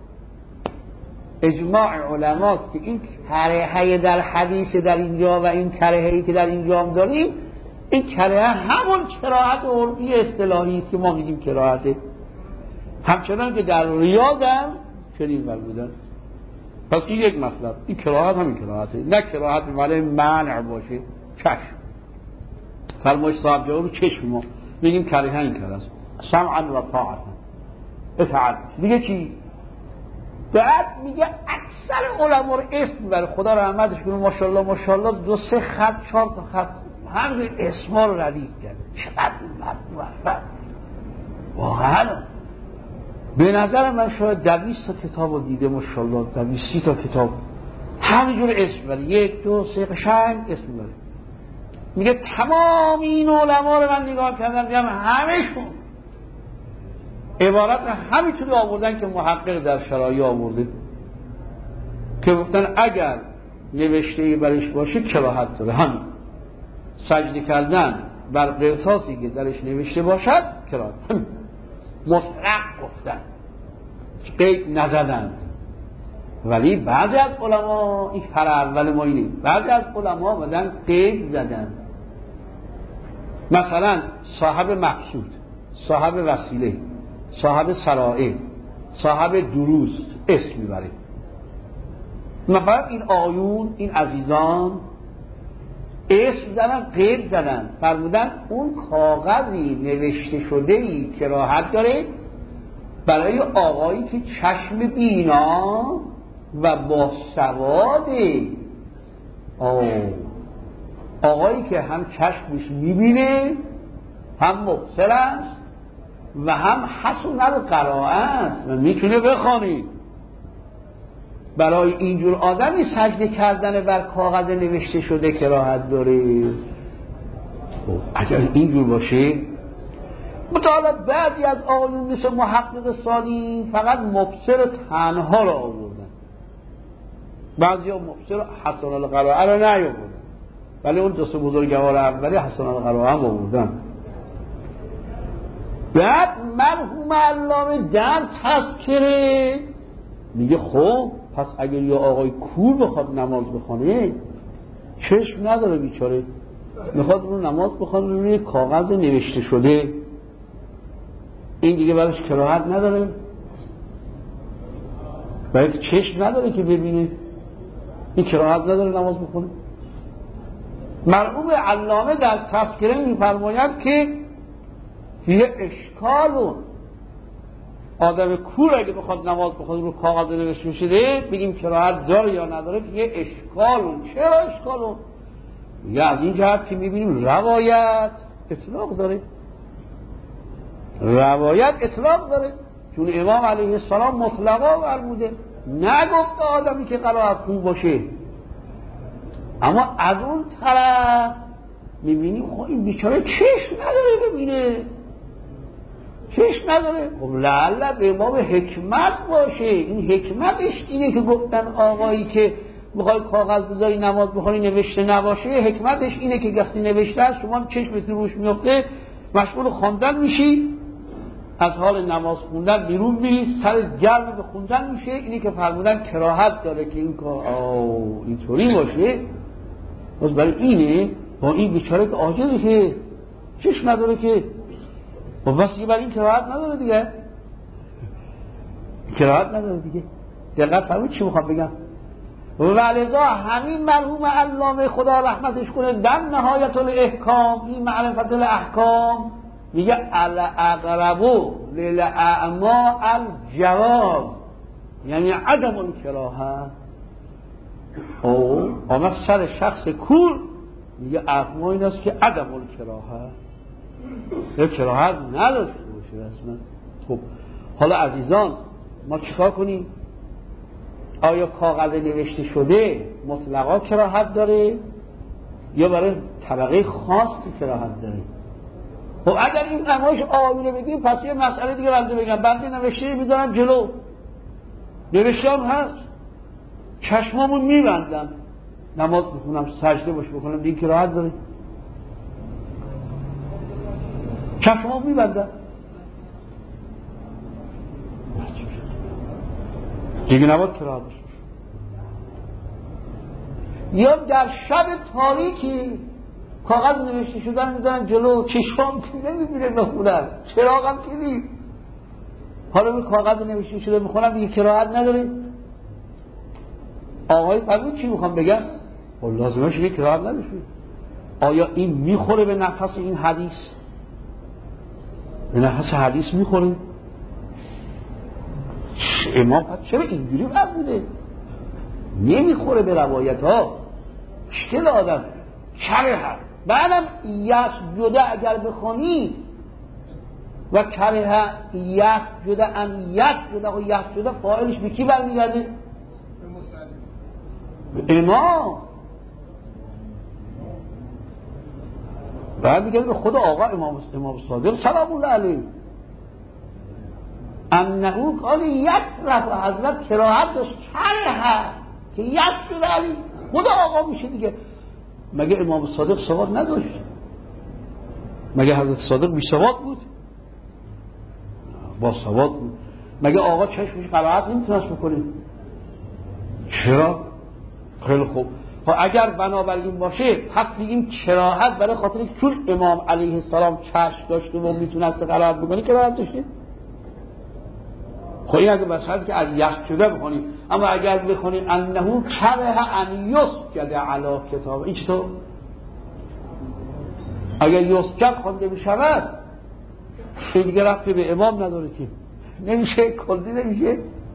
اجماع علماست که این کرهه در حدیث در اینجا و این کرهه‌ای که در اینجا هم داریم، این کرهه همون کراهت عرفی اصطلاحی است که ما میگیم کراهته. همچنان که در ریاض هم چنین فرمودن. پس این یک مطلب، این کراهت همین کراهته، نه کراهت معنی منع باشه. چشم فرمایش صاحب جواب چشم ما میگیم کراهه این کراهه است. سمعا و طاعتا افعل. دیگه چی؟ بعد میگه اکثر علما رو اسم میبره، خدا رحمتش کنه ماشاءالله ماشاءالله دو سه خط چهار تا خط همین اسما رو ردیف کرده. چقدر موفق واقعا. به نظر من شاید دویست تا کتاب رو دیده ماشاءالله، دویست تا کتاب همینجور اسم میبره، یک دو سه قشنگ اسم میبره. میگه تمام این علما رو من نگاه کردم دیدم همشون عبارت همینطوری آوردن که محقق در شرایع آورده که گفتن اگر نوشته برش باشه کراهت داره. همین سجده کردن بر قرطاسی که درش نوشته باشد کراهت. همین مطلق گفتن، قید نزدند. ولی بعضی از علما این فرع اول ما اینه، بعضی از علما بدن قید زدن. مثلا صاحب مقصود، صاحب وسیله، صاحب سرائع، صاحب دروست اسم میبره. مثلا این آیون این عزیزان اسم زدن، قید زدن، فرمودن اون کاغذی نوشته شده ای کراهت داره برای آقایی که چشم بینا و با سواده. آقایی که هم چشمش میبینه هم مبصر است و هم حسن القراءه است و میتونه بخوانه. برای اینجور آدمی سجده کردن بر کاغذ نوشته شده کراهت داره. اگر اینجور باشه مطالعه بعضی از آقایون مثل محقق ثانی فقط مبصر تنها را آوردن، بعضی ها مبصر حسن القراءه را نیاوردن، ولی اون دو سه بزرگوار اولی حسن القراءه هم آوردن. بعد مرحوم علامه در تذکره میگه خب پس اگر یه آقای کور بخواد نماز بخونه، چشم نداره بیچاره، میخواد رو نماز بخونه روی کاغذ نوشته شده، این دیگه براش کراهت نداره، برای چشم نداره که ببینه، این کراهت نداره نماز بخونه. مرحوم علامه در تذکره میفرماید که یه اشکالون آدم کور اگه بخواد نماز بخواد رو کاغذ نوشته شده بگیم کراهت داره یا نداره، که یه اشکالون. چرا اشکالون؟ یا از این جهت که میبینیم روایت اطلاق داره، روایت اطلاق داره، چون امام علیه السلام مطلقا فرموده نگفته آدمی که قرائت خون باشه. اما از اون طرف میبینیم خب این بیچاره چشم نداره ببینه، چشم نداره. خب لعله به امام حکمت باشه، این حکمتش اینه که گفتن آقایی که میخوای کاغذ بذاری نماز بخونی نوشته نباشه، حکمتش اینه که گفتی نوشته است شما چشمت روش میفته مشغول خواندن میشی، از حال نماز خوندن بیرون میری، سر گرم به خوندن میشه. اینی که فرمودن کراهت داره که این کار اینطوری باشه، بس برای اینه با این بیچاره که عاجزه که چشم نداره که و بس که برای این کراهت نداره دیگه، کراهت نداره دیگه. دقیق فرمود چی میخوام بگم؟ ولذا همین مرحوم علامه خدا رحمتش کنه در نهایت الاحکام این معرفت الاحکام میگه الاقربو للاعما الجواز، یعنی عدم الکراهه. او آمد سر شخص کور میگه احکام این است که عدم الکراهه، یه کراهت نداشته باشه اصلا. خب حالا عزیزان ما چیکار کنیم؟ آیا کاغذ نوشته شده مطلقا کراهت داره یا برای طبقه خاص کراهت داره؟ خب اگر این نمایش آیونه بگیم پس یه مسئله دیگه بنده بگم، بنده نوشته میذارم جلو، نوشته هم هست، چشمامو میبندم نماز بخونم سجده باش بخونم، دیگه کراهت داره؟ چشمامو میبندم دیگه نباید کراهت باشه. یا در شب تاریکی کاغذ نوشته شدن میذارن جلو، چشمام که نمیبینه بخونم، چراغم که نیم، حالا به کاغذ نوشته شده میخونم دیگه کراهت نداره؟ آقای فرمود چی میخوام بگم؟ لازمه شده کراهت نداره. آیا این میخوره به نفس این حدیث؟ به نفس حدیث میخوره؟ امام چرا اینجوری فرموده؟ نمیخوره به روایت ها. اشکال آدم کره هست. بعدم یسجده اگر بخونید و کره یسجده ان یسجده و یسجده فاعلش به کی برمیگرده؟ به امام. بعد میگه به خود آقا امام امام صادق سلام الله علیه انهو قال یکره و حضرت کراهت داشت کره که یسجده علی خود آقا میشه دیگه. مگه امام صادق سواد نداشت؟ مگه حضرت صادق بی سواد بود؟ با سواد بود. مگه آقا چشمش قرائت نمیتونست بکنه؟ چرا؟ خیلی خوب. ها اگر بنابراین باشه پس میگیم کراهت برای خاطر چون امام علیه السلام چشم داشته و میتونست قرائت بکنه کراهت داشته. خب این اگه بسید که از یسجده بخونی، اما اگر بخونی انهو کره ان یسجد علی کتاب، این چطور؟ اگر یسجد خونده بشود این دیگه رفتی به امام نداره که نمیشه، کلی نمیشه.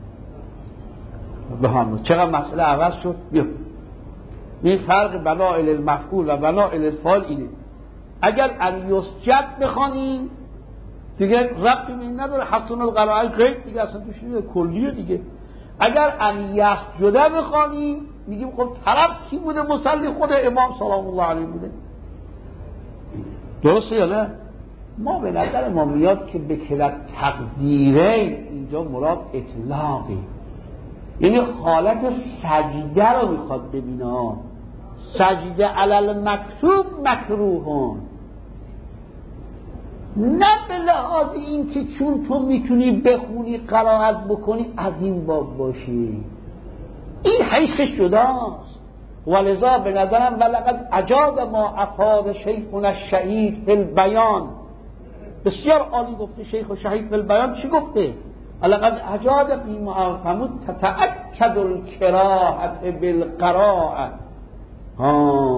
به هم چقدر مسئله عوض شد. بیا این فرق بنائل المفعول و بنائل الفاعل اینه. اگر ان یسجد بخونی دیگه ربطی به این نداره، حسن القراءه غیر دیگه اصلا توش نیست، کلیه دیگه. اگر ان یسجده بخوانی میگیم خب طرف کی بوده؟ مصلی خود امام سلام الله علیه بوده. درسته یا نه؟ ما به نظر ما میاد که به کلت تقدیره اینجا مراد اطلاقی، یعنی حالت سجده رو میخواد ببینه. سجده علل مکتوب مکروهون، نه به لحاظ این که چون تو میتونی بخونی قرائت بکنی از این باب باشی، این حیثش جداست. ولذا به نظرم ولقد اجاز ما افاد شیخنا الشهید فی البیان، بسیار عالی گفته شیخ و شهید فی البیان. چی گفته؟ ولقد اجاز فی ما فرمود تتأکد الکراهة بالقراءة، ها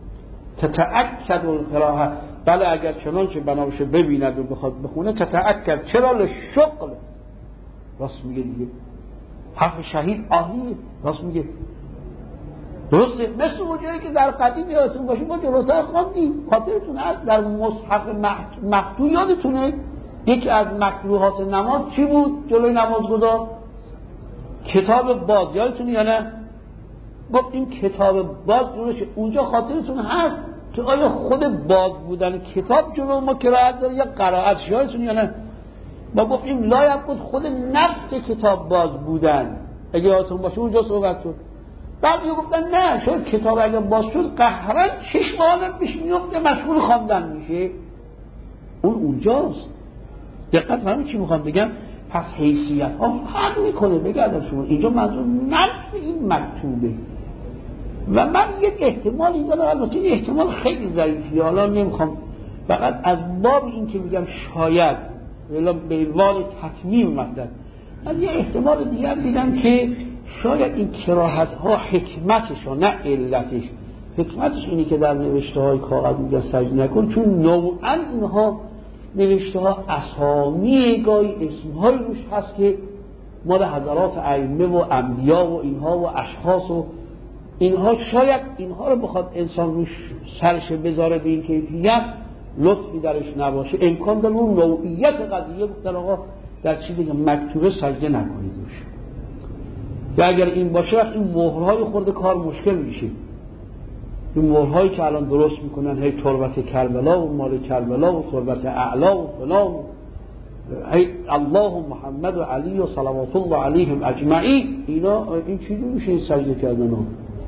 تتأکد القراءة، بله اگر چنانچه بناشه ببیند و بخواد بخونه تتأکد، چرا؟ لشغل. راست میگه دیگه، حرف شهید عالیه، راست میگه، درسته. مثل اون جایی که در قدیم یادتون باشه ما جلوتر خواندیم، خاطرتون هست در مصحف مفتوح یادتونه یکی از مکروهات نماز چی بود جلوی نمازگزار؟ کتاب باز، یادتونه یا نه؟ گفتیم کتاب باز جلوشه. اونجا خاطرتون هست که آیا خود باز بودن کتاب جلو ما قرائت داره یا قرائت؟ یادتونه یا نه؟ ما گفتیم لا یبود خود نفس کتاب باز بودن، اگه یادتون باشه اونجا صحبت شد. بعضی گفتن نه، شاید کتاب اگه باز شد قهرن چشم آدم پیش میفته مشغول خواندن میشه. اون اونجاست. دقت فرمایید چی میخوام بگم. پس حیثیت ها فرق میکنه. بگردم شما اینجا منظور نفس این مکتوبه و من یک احتمالی دارم، البته این احتمال خیلی ضعیفی، حالا نمیخوام فقط از باب این که میگم شاید به عنوان تتمیم مطلب، از یه احتمال دیگر دیدم که شاید این کراهت ها حکمتش و نه علتش. حکمتش اینی که در نوشته های کاغذ میگن سجده نکن، چون نوعا اینها نوشته ها اسامی گاهی اسم های روش هست که مال حضرات ائمه و انبیا و اینها و اشخاص و اینها، شاید اینها رو بخواد انسان روش سرش بذاره به این کیفیت لطفی درش نباشه. امکان داره اون نوعیت قضیه گفتن آقا در چیزی که مکتوبه سجده نکنید روش، یا اگر این باشه وقت این مهرهای خورده کار مشکل میشه. این مهرهایی که الان درست میکنن هی تربت کربلا و مال کربلا و تربت اعلا و فلان، هی الله و محمد و علی و صلوات الله علیهم اجمعین، اینا این چیزی میشه این سجده کردن ها.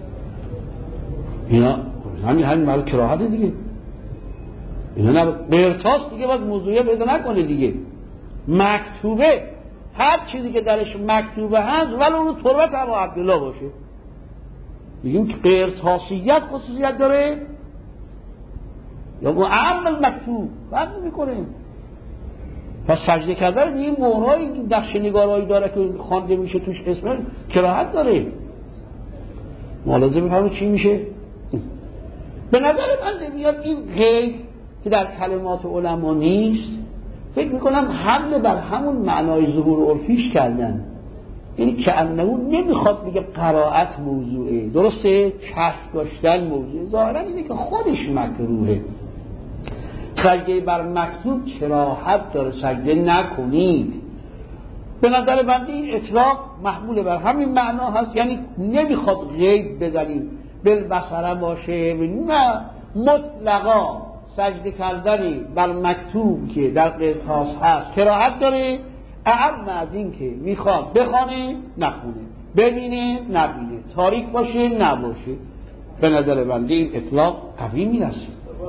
اینا همین همین مال کراهت دیگه، اینا نه برتاست دیگه، باید موضوعیه پیدا نکنه دیگه. مکتوبه هر چیزی که درش مکتوبه هست ولی اون تربت ابا عبدالله باشه، میگیم که غیرتاسیت خصوصیت داره یا معم المکتوب فرق نمیکنه. پس سجده کردن این مهرهایی نقش نگارایی داره که خوانده میشه توش اسم کراهت داره. ملاحظه میفهمید چی میشه؟ به نظر من میاد این غیر که در کلمات علما نیست، فکر میکنم حمله بر همون معنای ظهور عرفیش کردن، یعنی که انه نمیخواد بگه قرائت موضوعه، درسته؟ کشف داشتن موضوعه، ظاهرا اینه که خودش مکروهه. سجده بر مکتوب کراهت داره، سجده نکنید. به نظر بنده این اطلاق محمول بر همین معنا هست، یعنی نمیخواد غیب بزنیم بالبصره باشه، نه مطلقا سجده کردنی بر مکتوب که در قرطاس هست کراهت داره، اعم از این که میخواد بخونه نخونه، ببینه نبینه، تاریک باشه نباشه. به نظر بنده این اطلاق قوی میرسه.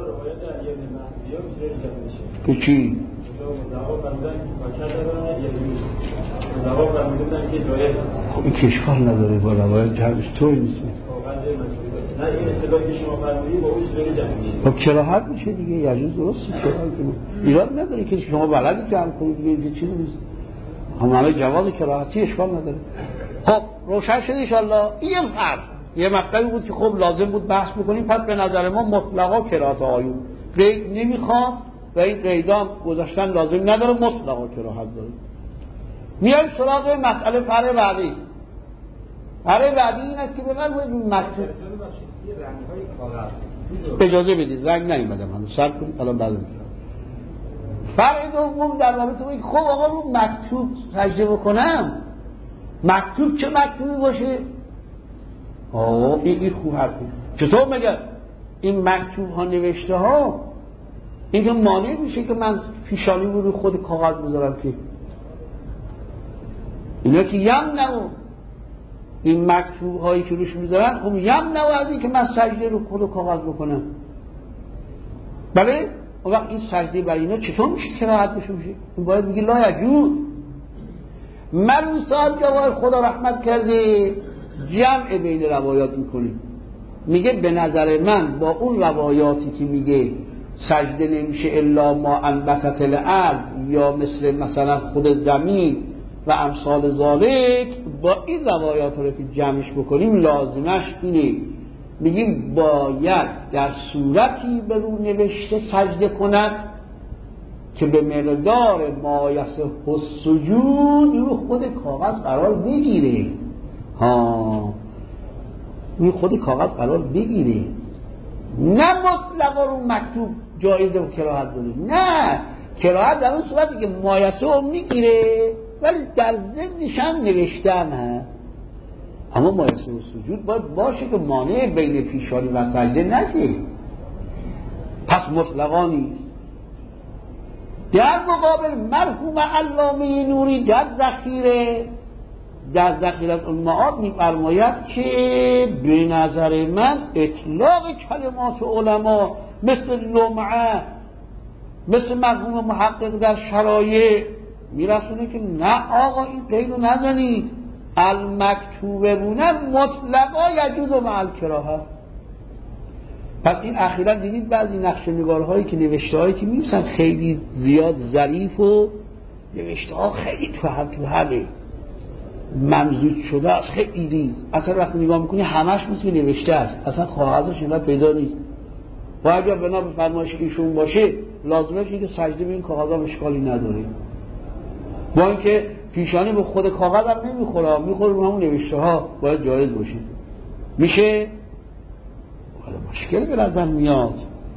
که چی؟ خب این کشکار نداره با روایت جمعش طوری نیست. نه این اصطلاحی که شما فرمودید با اون چیزی جمع میشه. خب کراهت میشه دیگه، یجوز درسته کراهت. ایراد نداره که شما بلدی جمع کنید دیگه، این چیزی نیست. هم معنی جواز کراهتی اشکال نداره. خب روشن شد ان شاء الله. این فرض یه مطلبی بود که خب لازم بود بحث بکنیم. پس به نظر ما مطلقا کراهت آیون قید نمیخواد و این قیدام گذاشتن لازم نداره، مطلقا کراهت داره. میایم سراغ مسئله فرع بعدی. فرع بعدی این است که بفرمایید مکتوب اجازه بدید رنگ نیومدم هنوز، صبر کنید الان بعد. فرع دوم در رابطه با خب آقا رو مکتوب سجده بکنم، مکتوب چه مکتوبی باشه؟ آه این این خوب حرفی. چطور مگه این مکتوب ها نوشته ها این که مانع میشه که من پیشانی رو خود کاغذ بذارم که اینا که یمنعو، این مکتوب هایی که روش میذارن خب یمنعو از این که من سجده رو خود کاغذ بکنم. بله اون وقت این سجده برای اینا چطور میشه کراهت بشه میشه؟ این باید میگه لا یجوز. مرحوم صاحب جواهر خدا رحمت کرده جمع بین روایات میکنه، میگه به نظر من با اون روایاتی که میگه سجده نمیشه الا ما انبسط الارض یا مثل مثلا خود زمین و امثال ذالک، با این روایات رو که جمعش بکنیم لازمش اینه میگیم باید در صورتی به رو نوشته سجده کند که به مقدار ما یصح السجود رو خود کاغذ قرار بگیره. ها این خود کاغذ قرار بگیره، نه مطلقا رو مکتوب جایزه و کراهت داره. نه، کراهت در اون صورتی که ما یصح میگیره ولی در ضمنش هم نوشتن ها. اما ما یصح السجود باید باشه که مانع بین پیشانی و سجده نشه، پس مطلقا نیست. در مقابل مرحوم علامه نوری در ذخیره در ذخیره المعاد می‌فرماید که به نظر من اطلاق کلمات علما مثل لمعه، مثل مرحوم محقق در شرایع میرسونه که نه آقا این قید رو نزنید، المکتوب بونه مطلقا یجوز و مع الکراهه. پس این اخیراً دیدید بعضی نقش نگارهایی که نوشته هایی که می‌نویسن خیلی زیاد ظریف و نوشته ها خیلی تو هم تو همه ممزوج شده است، خیلی ریز، اصلا وقتی نگاه میکنی همش مثل نوشته است، اصلا کاغذش اینقدر پیدا نیست. و اگر بنا به فرمایش ایشون باشه لازمش اینه که سجده به این کاغذها اشکالی نداره، با اینکه پیشانی به خود کاغذ هم نمیخوره، میخوره به همون نوشته ها، باید جایز باشه. میشه حالا مشکل به نظر میاد.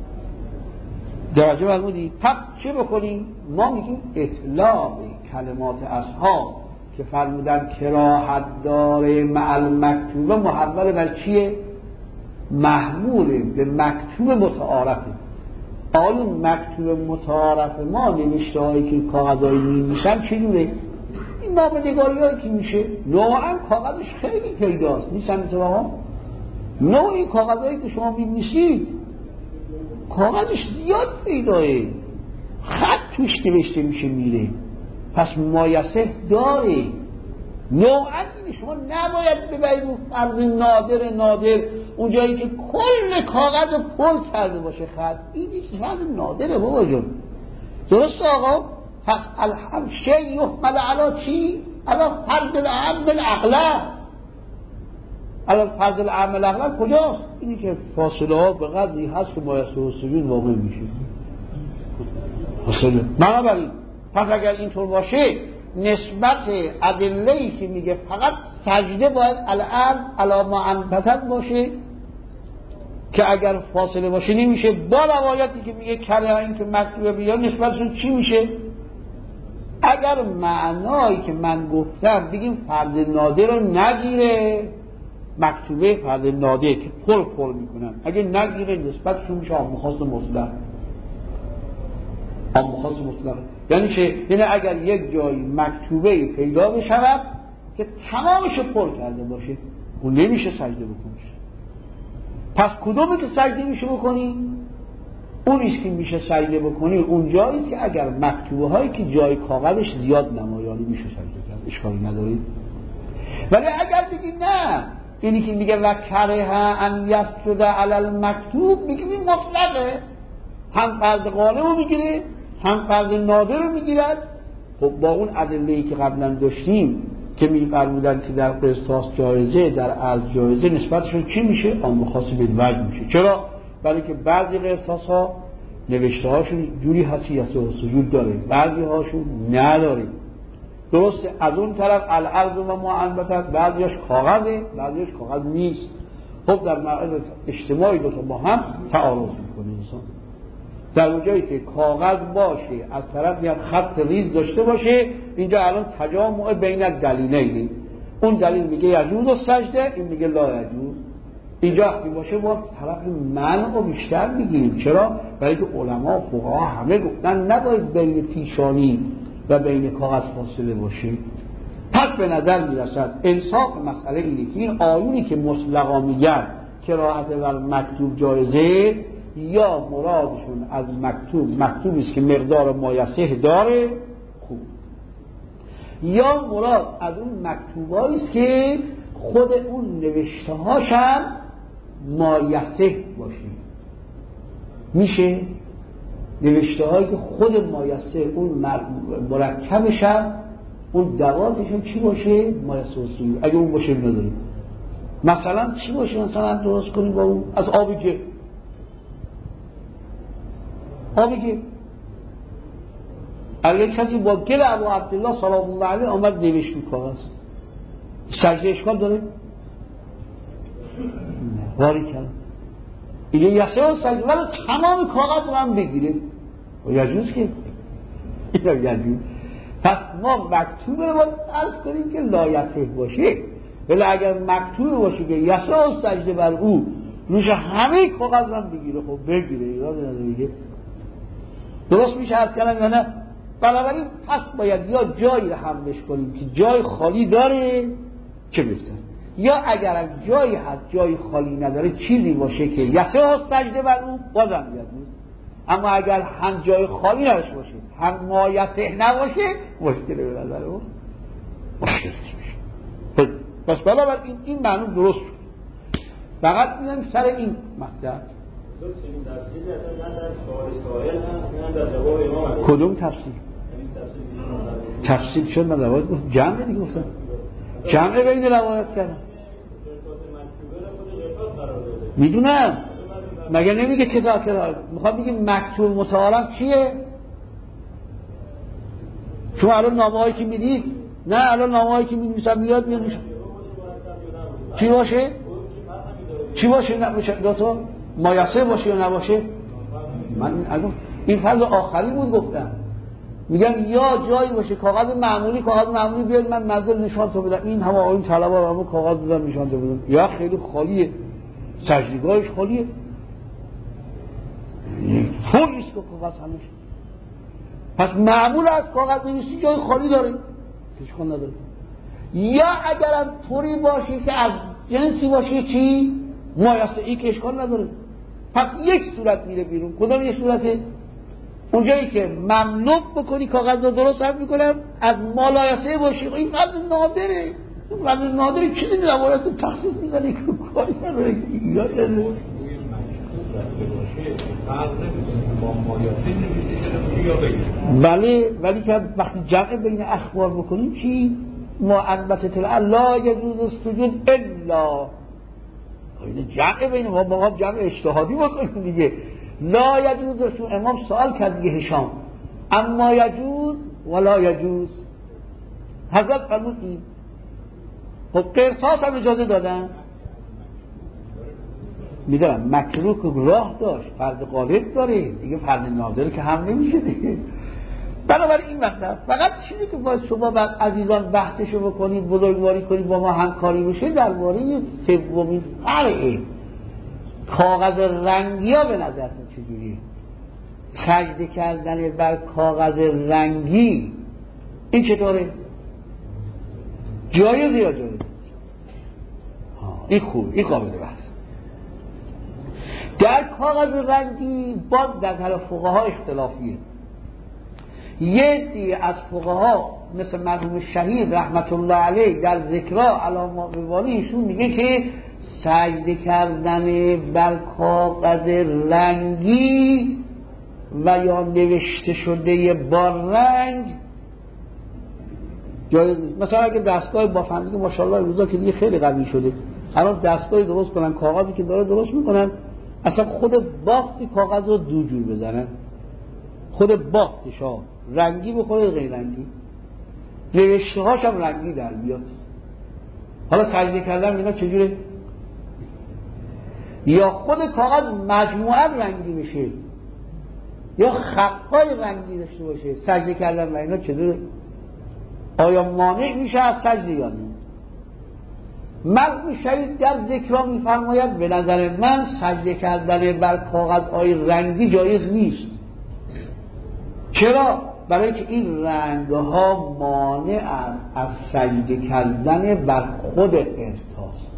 درجه فرمودی پس چه بکنیم؟ ما میگیم اطلاق کلمات اصحاب که فرمودن کراهت داره مع المکتوبه محول بر چیه؟ محموله به مکتوب متعارفه. آیا مکتوب متعارف ما نوشته هایی که کاغذهایی میمیشن چجوره؟ این نامه‌نگاری هایی که میشه نوعا کاغذش خیلی پیداست، نیستن اتفاقا نوعی کاغذهایی که شما میمیشید کاغذش زیاد پیداه، خط توش نوشته میشه میره، پس مایسه داره. نوعا اینه شما نباید ببرید اون فرض نادر نادر اون جایی که کل کاغذ پر کرده باشه خط، این یک فرض نادره بابا جون. درست آقا؟ پس الحم شی یحمل علا چی؟ علا فرض العام بالعقله. علا فرض العام بالعقله کجاست؟ اینی که فاصله ها به قدری هست که مایسه و سجود واقع میشه. فاصله بنابراین پس اگر اینطور باشه نسبت ادله‌ای که میگه فقط سجده باید الان علا ما انبتت باشه که اگر فاصله باشه نمیشه، با روایتی که میگه کره این که مکتوبه بیاد نسبتشون چی میشه؟ اگر معنایی که من گفتم بگیم فرد نادر رو نگیره، مکتوبه فرد نادر که پر پر میکنن اگر نگیره نسبتشون میشه عام خاص مطلق. عام خاص مطلق یعنی چه؟ یعنی اگر یک جایی مکتوبه پیدا بشود که تمامش پر کرده باشه اون نمیشه سجده بکنیش. پس کدومی که سجده میشه بکنی؟ اونیست که میشه سجده بکنی اون جایی که اگر مکتوبه هایی که جای کاغذش زیاد نمایانی میشه سجده کرد، اشکالی نداری. ولی اگر بگی نه اینی که میگه و کره ان یسجد علی المکتوب، میگه این مطلقه، هم فرض غالب رو میگیره هم فرض نادر رو میگیرد. خب با اون ادله‌ای که قبلا داشتیم که میفرمودن که در قسطاس جایزه در عرض جایزه نسبتشون چی میشه؟ عام خاص بالوجه میشه. چرا؟ برای که بعضی قسطاس ها نوشته هاشون جوری هستی یصح السجود داره، بعضی هاشون نداره. درسته از اون طرف الارض و ما انبتت بعضیش کاغذه بعضیش کاغذ نیست. خب در معرض اجتماعی دو تا با هم تعارض میکنه انسان. در اون جایی که کاغذ باشه از طرف میاد خط ریز داشته باشه، اینجا الان تجامع بین دلیلینه، اون دلیل میگه یجوز و سجده، این میگه لا یجوز. اینجا وقتی باشه ما طرف منع رو بیشتر میگیریم. چرا؟ برای که علما فقها همه گفتن نباید بین پیشانی و بین کاغذ فاصله باشه. پس به نظر میرسد انصاف مسئله اینه که این آیونی که مطلقا میگن قرائت بر مکتوب جایزه، یا مرادشون از مکتوب مکتوبی است که مقدار مایسه داره خوب، یا مراد از اون مکتوبایی است که خود اون نوشته هاش هم مایسه باشه. میشه نوشته هایی که خود مایسه اون مرکبش هم اون دوازش هم چی باشه؟ مایسه اصولی. اگه اون باشه نداریم. مثلا چی باشه؟ مثلا درست کنیم با اون از آب گل. آب گل اگه کسی با گل ابو عبدالله سلام الله علیه آمد نوشت رو کاغذ، سجده اشکال داره؟ واری کرد اینه یسه و سجده ولی تمام کاغذ رو هم بگیره و یجوز که اینه یجوز. پس ما مکتوبه رو باید عرض کنیم که لایسه باشه، ولی اگر مکتوبه باشه که یسه و سجده بر او روش همه کاغذ رو هم بگیره، خب بگیره ایراد نداره دیگه. درست میشه عرض کردم یا نه؟ بنابراین پس باید یا جایی رو حملش کنیم که جای خالی داره چه بهتر، یا اگر از جایی هست جای خالی نداره چیزی باشه که یسه و سجده بر او بازم بیاد. اما اگر هم جای خالی نداشته باشه هم مایسه نباشه مشکله به نظر او مشکل میشه. پس بنابراین این معنی درست شد. فقط میگم سر این مطلب کدوم تفسیر؟ تفسیر چون من روایت گفت جمع دیگه گفتم جمع بین روایت کردم میدونم. مگر نمیگه کتاب کتاب میخوام بگیم مکتوب متعارف چیه؟ شما الان نامه هایی که میدید نه الان نامه هایی که میدید مثلا میاد میاد میشه چی باشه؟ چی باشه نباشه دوتا مایسه باشه یا نباشه؟ من الان این فرض آخری بود گفتم. میگم یا جایی باشه کاغذ معمولی کاغذ معمولی بیاد من نظر نشان تو بدم این همه آیین طلبه رو همه کاغذ دادم نشان تو بدم یا خیلی خالیه سجدگاهش خالیه فوریست که کاغذ همش. پس معمول از کاغذ نویسی جای خالی داره اشکال نداره. یا اگرم طوری باشه که از جنسی باشه چی؟ مایسه ای که اشکال نداره. پس یک صورت میره بیرون. کدام یک صورته؟ اونجایی که مملوک بکنی کاغذ رو درست حد میکنم از مالایسه باشه. این فرض نادره. این فرض نادره چیزی نباید تخصیص میزنی که کاری نداره ایراد نداره. بله ولی که وقتی جمع بین اخبار بکنیم چی؟ ما البته تل لا یجوز السجود الا این جمع بین ما با جمع اجتهادی بکنیم دیگه. لا یجوز چون امام سوال کرد دیگه هشام اما یجوز ولا یجوز حضرت فرمودید خب قرصاص هم اجازه دادن میدارم مکروه که راه داشت فرد غالب داره دیگه فرد نادر که هم نمیشه دیگه. بنابراین این مطلب فقط چیزی که باید شما بر عزیزان بحثشو بکنید بزرگواری کنید با ما همکاری بشه درباره سومین فرع کاغذ رنگی ها به نظرتون چجوریه؟ سجده کردن بر کاغذ رنگی این چطوره؟ جایز یا جایز؟ این خوب این قابل بحث. در کاغذ رنگی باز در طرف فقها اختلافیه. یه دی از فقها مثل مرحوم شهید رحمت الله علیه در ذکرها علامات والی ایشون میگه که سجده کردن بر کاغذ رنگی و یا نوشته شده با رنگ جایز نیست. مثلا اگه دستگاه بافندگی ماشاءالله روزا که دیگه خیلی قوی شده الان دستگاهی درست کنن کاغذی که داره درست میکنن اصلا خود بافت کاغذ رو دو جور بزنن خود بافتش ها رنگی به خود غیر رنگی نوشته هاش هم رنگی در بیاد. حالا سجده کردن اینا چجوره؟ یا خود کاغذ مجموعه رنگی میشه یا خطهای رنگی داشته باشه سجده کردن و اینا چجوره؟ آیا مانع میشه از سجده یا نه؟ مرحوم شهید در ذکرها میفرماید به نظر من سجده کردن بر کاغذهای رنگی جایز نیست. چرا؟ برای که این رنگها مانع است از سجده کردن بر خود قرطاس.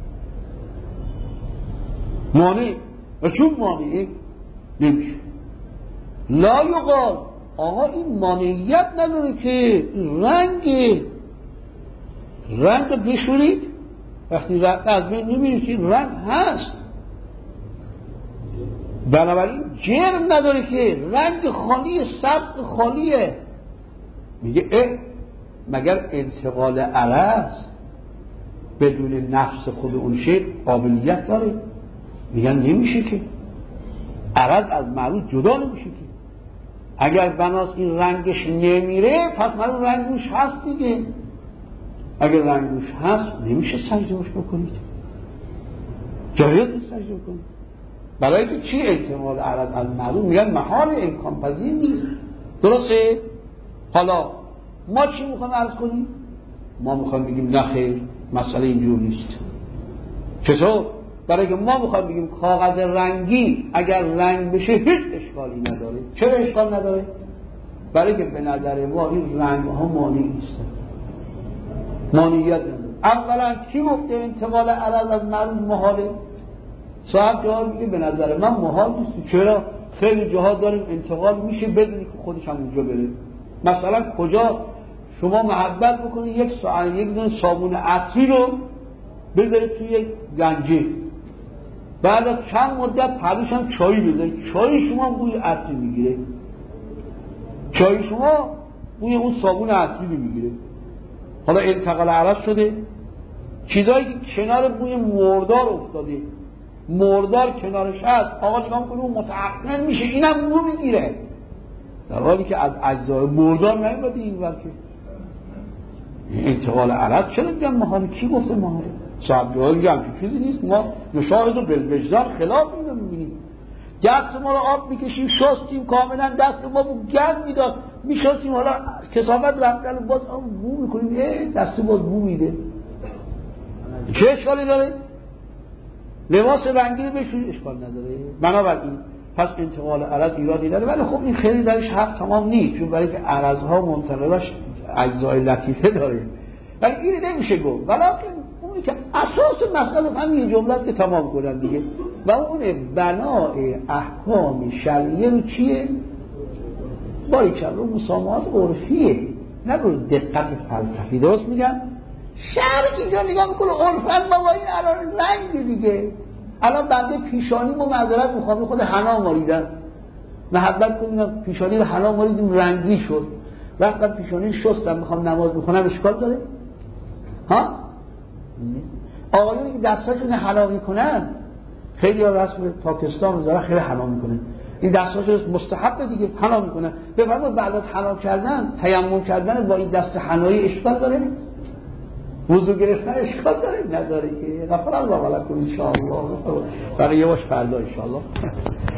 مانع، و چون مانع نمیشه. لا یقال آقا این مانعیت نداره که رنگ رنگ بشورید، وقتی رنگ از بین نمیره که رنگ هست. بنابراین جرم نداره که رنگ خالی سبز خالیه. میگه اه مگر انتقال عرض بدون نفس خود اون شی قابلیت داره؟ میگن نمیشه که عرض از معروض جدا نمیشه که. اگر بناس این رنگش نمیره پس معلوم رنگ روش هست دیگه. اگر رنگ روش هست نمیشه سجده روش بکنید، جایز نیست سجده بکنید. برای که چی احتمال عرض از معلوم؟ میگن محال امکان پذیر نیست. درسته؟ حالا ما چی میخوایم عرض کنیم؟ ما میخوایم بگیم نخیر مسئله اینجور نیست. چطور؟ برای که ما میخوایم بگیم کاغذ رنگی اگر رنگ بشه هیچ اشکالی نداره. چرا اشکال نداره؟ برای که به نظر ما این رنگ ها مانعی نیستن، مانعیت نداره. اولا کی گفته انتقال عرض از معروض محاله؟ صاحب جواب میگه به نظر من محال نیست. چرا؟ خیلی جاها داریم انتقال میشه بدونی که خودش هم اونجا بره. مثلا کجا شما محبت بکنید یک ساعت یک دونه صابون عطری رو بذارید توی یک گنجه، بعد از چند مدت پلوش هم چای بذارید، چای شما بوی عطری میگیره، چای شما بوی اون صابون عطری رو میگیره. حالا انتقال عرض شده. چیزایی که کنار بوی مردار افتاده، مردار کنارش هست، آقا نگاه کنه اون متعفن میشه، اینم بو میگیره، در حالی که از اجزای مردار نمیاد این ور که انتقال عرض. چرا میگن محاله؟ کی گفته محاله؟ صاحب جواب میگن که چیزی نیست، ما نشاهد و بالوجدان خلاف اینو میبینیم. دست ما رو آب میکشیم شستیم کاملا، دست ما بو گرد میداد میشستیم، حالا کثافت رفتن باز بو میکنیم، اه دست باز بو میده، چه اشکالی داره؟ لباس رنگی رو بشوری اشکال نداره. بنابراین پس انتقال عرض ایرادی داره، ولی خب این خیلی درش حق تمام نیست، چون برای که عرضها منتقلش اجزای لطیفه داره، ولی این نمیشه گفت. ولیکن اونی که اساس مسئله همین جملات که تمام کنن دیگه، و اون بناء احکام شرعیه رو چیه؟ باریکلا رو مسامحات عرفیه، نه رو دقت فلسفی. درست میگن؟ شرع اینجا نگاه میکنه عرفن بابا این الان رنگ دیگه، الان بنده پیشانی ما معذرت میخوام خود حنا ماریدن، محبت کنیم پیشانی رو حنا ماریدیم رنگی شد، وقتا پیشانی شستم میخوام نماز بخونم اشکال داره؟ ها؟ آقایونی که دستاشون حنا میکنن، خیلی ها رسم پاکستان رو خیلی حنا میکنن، این دستاشون مستحب دیگه حنا میکنن. بفرمایید بعد از حنا کردن تیمم کردن با این دست حنایی اشکال داره؟ وضو گرفتن اشکال داره؟ نداره که. غفر الله لکم ان شاء الله. برای یه باش فردا ان شاء الله.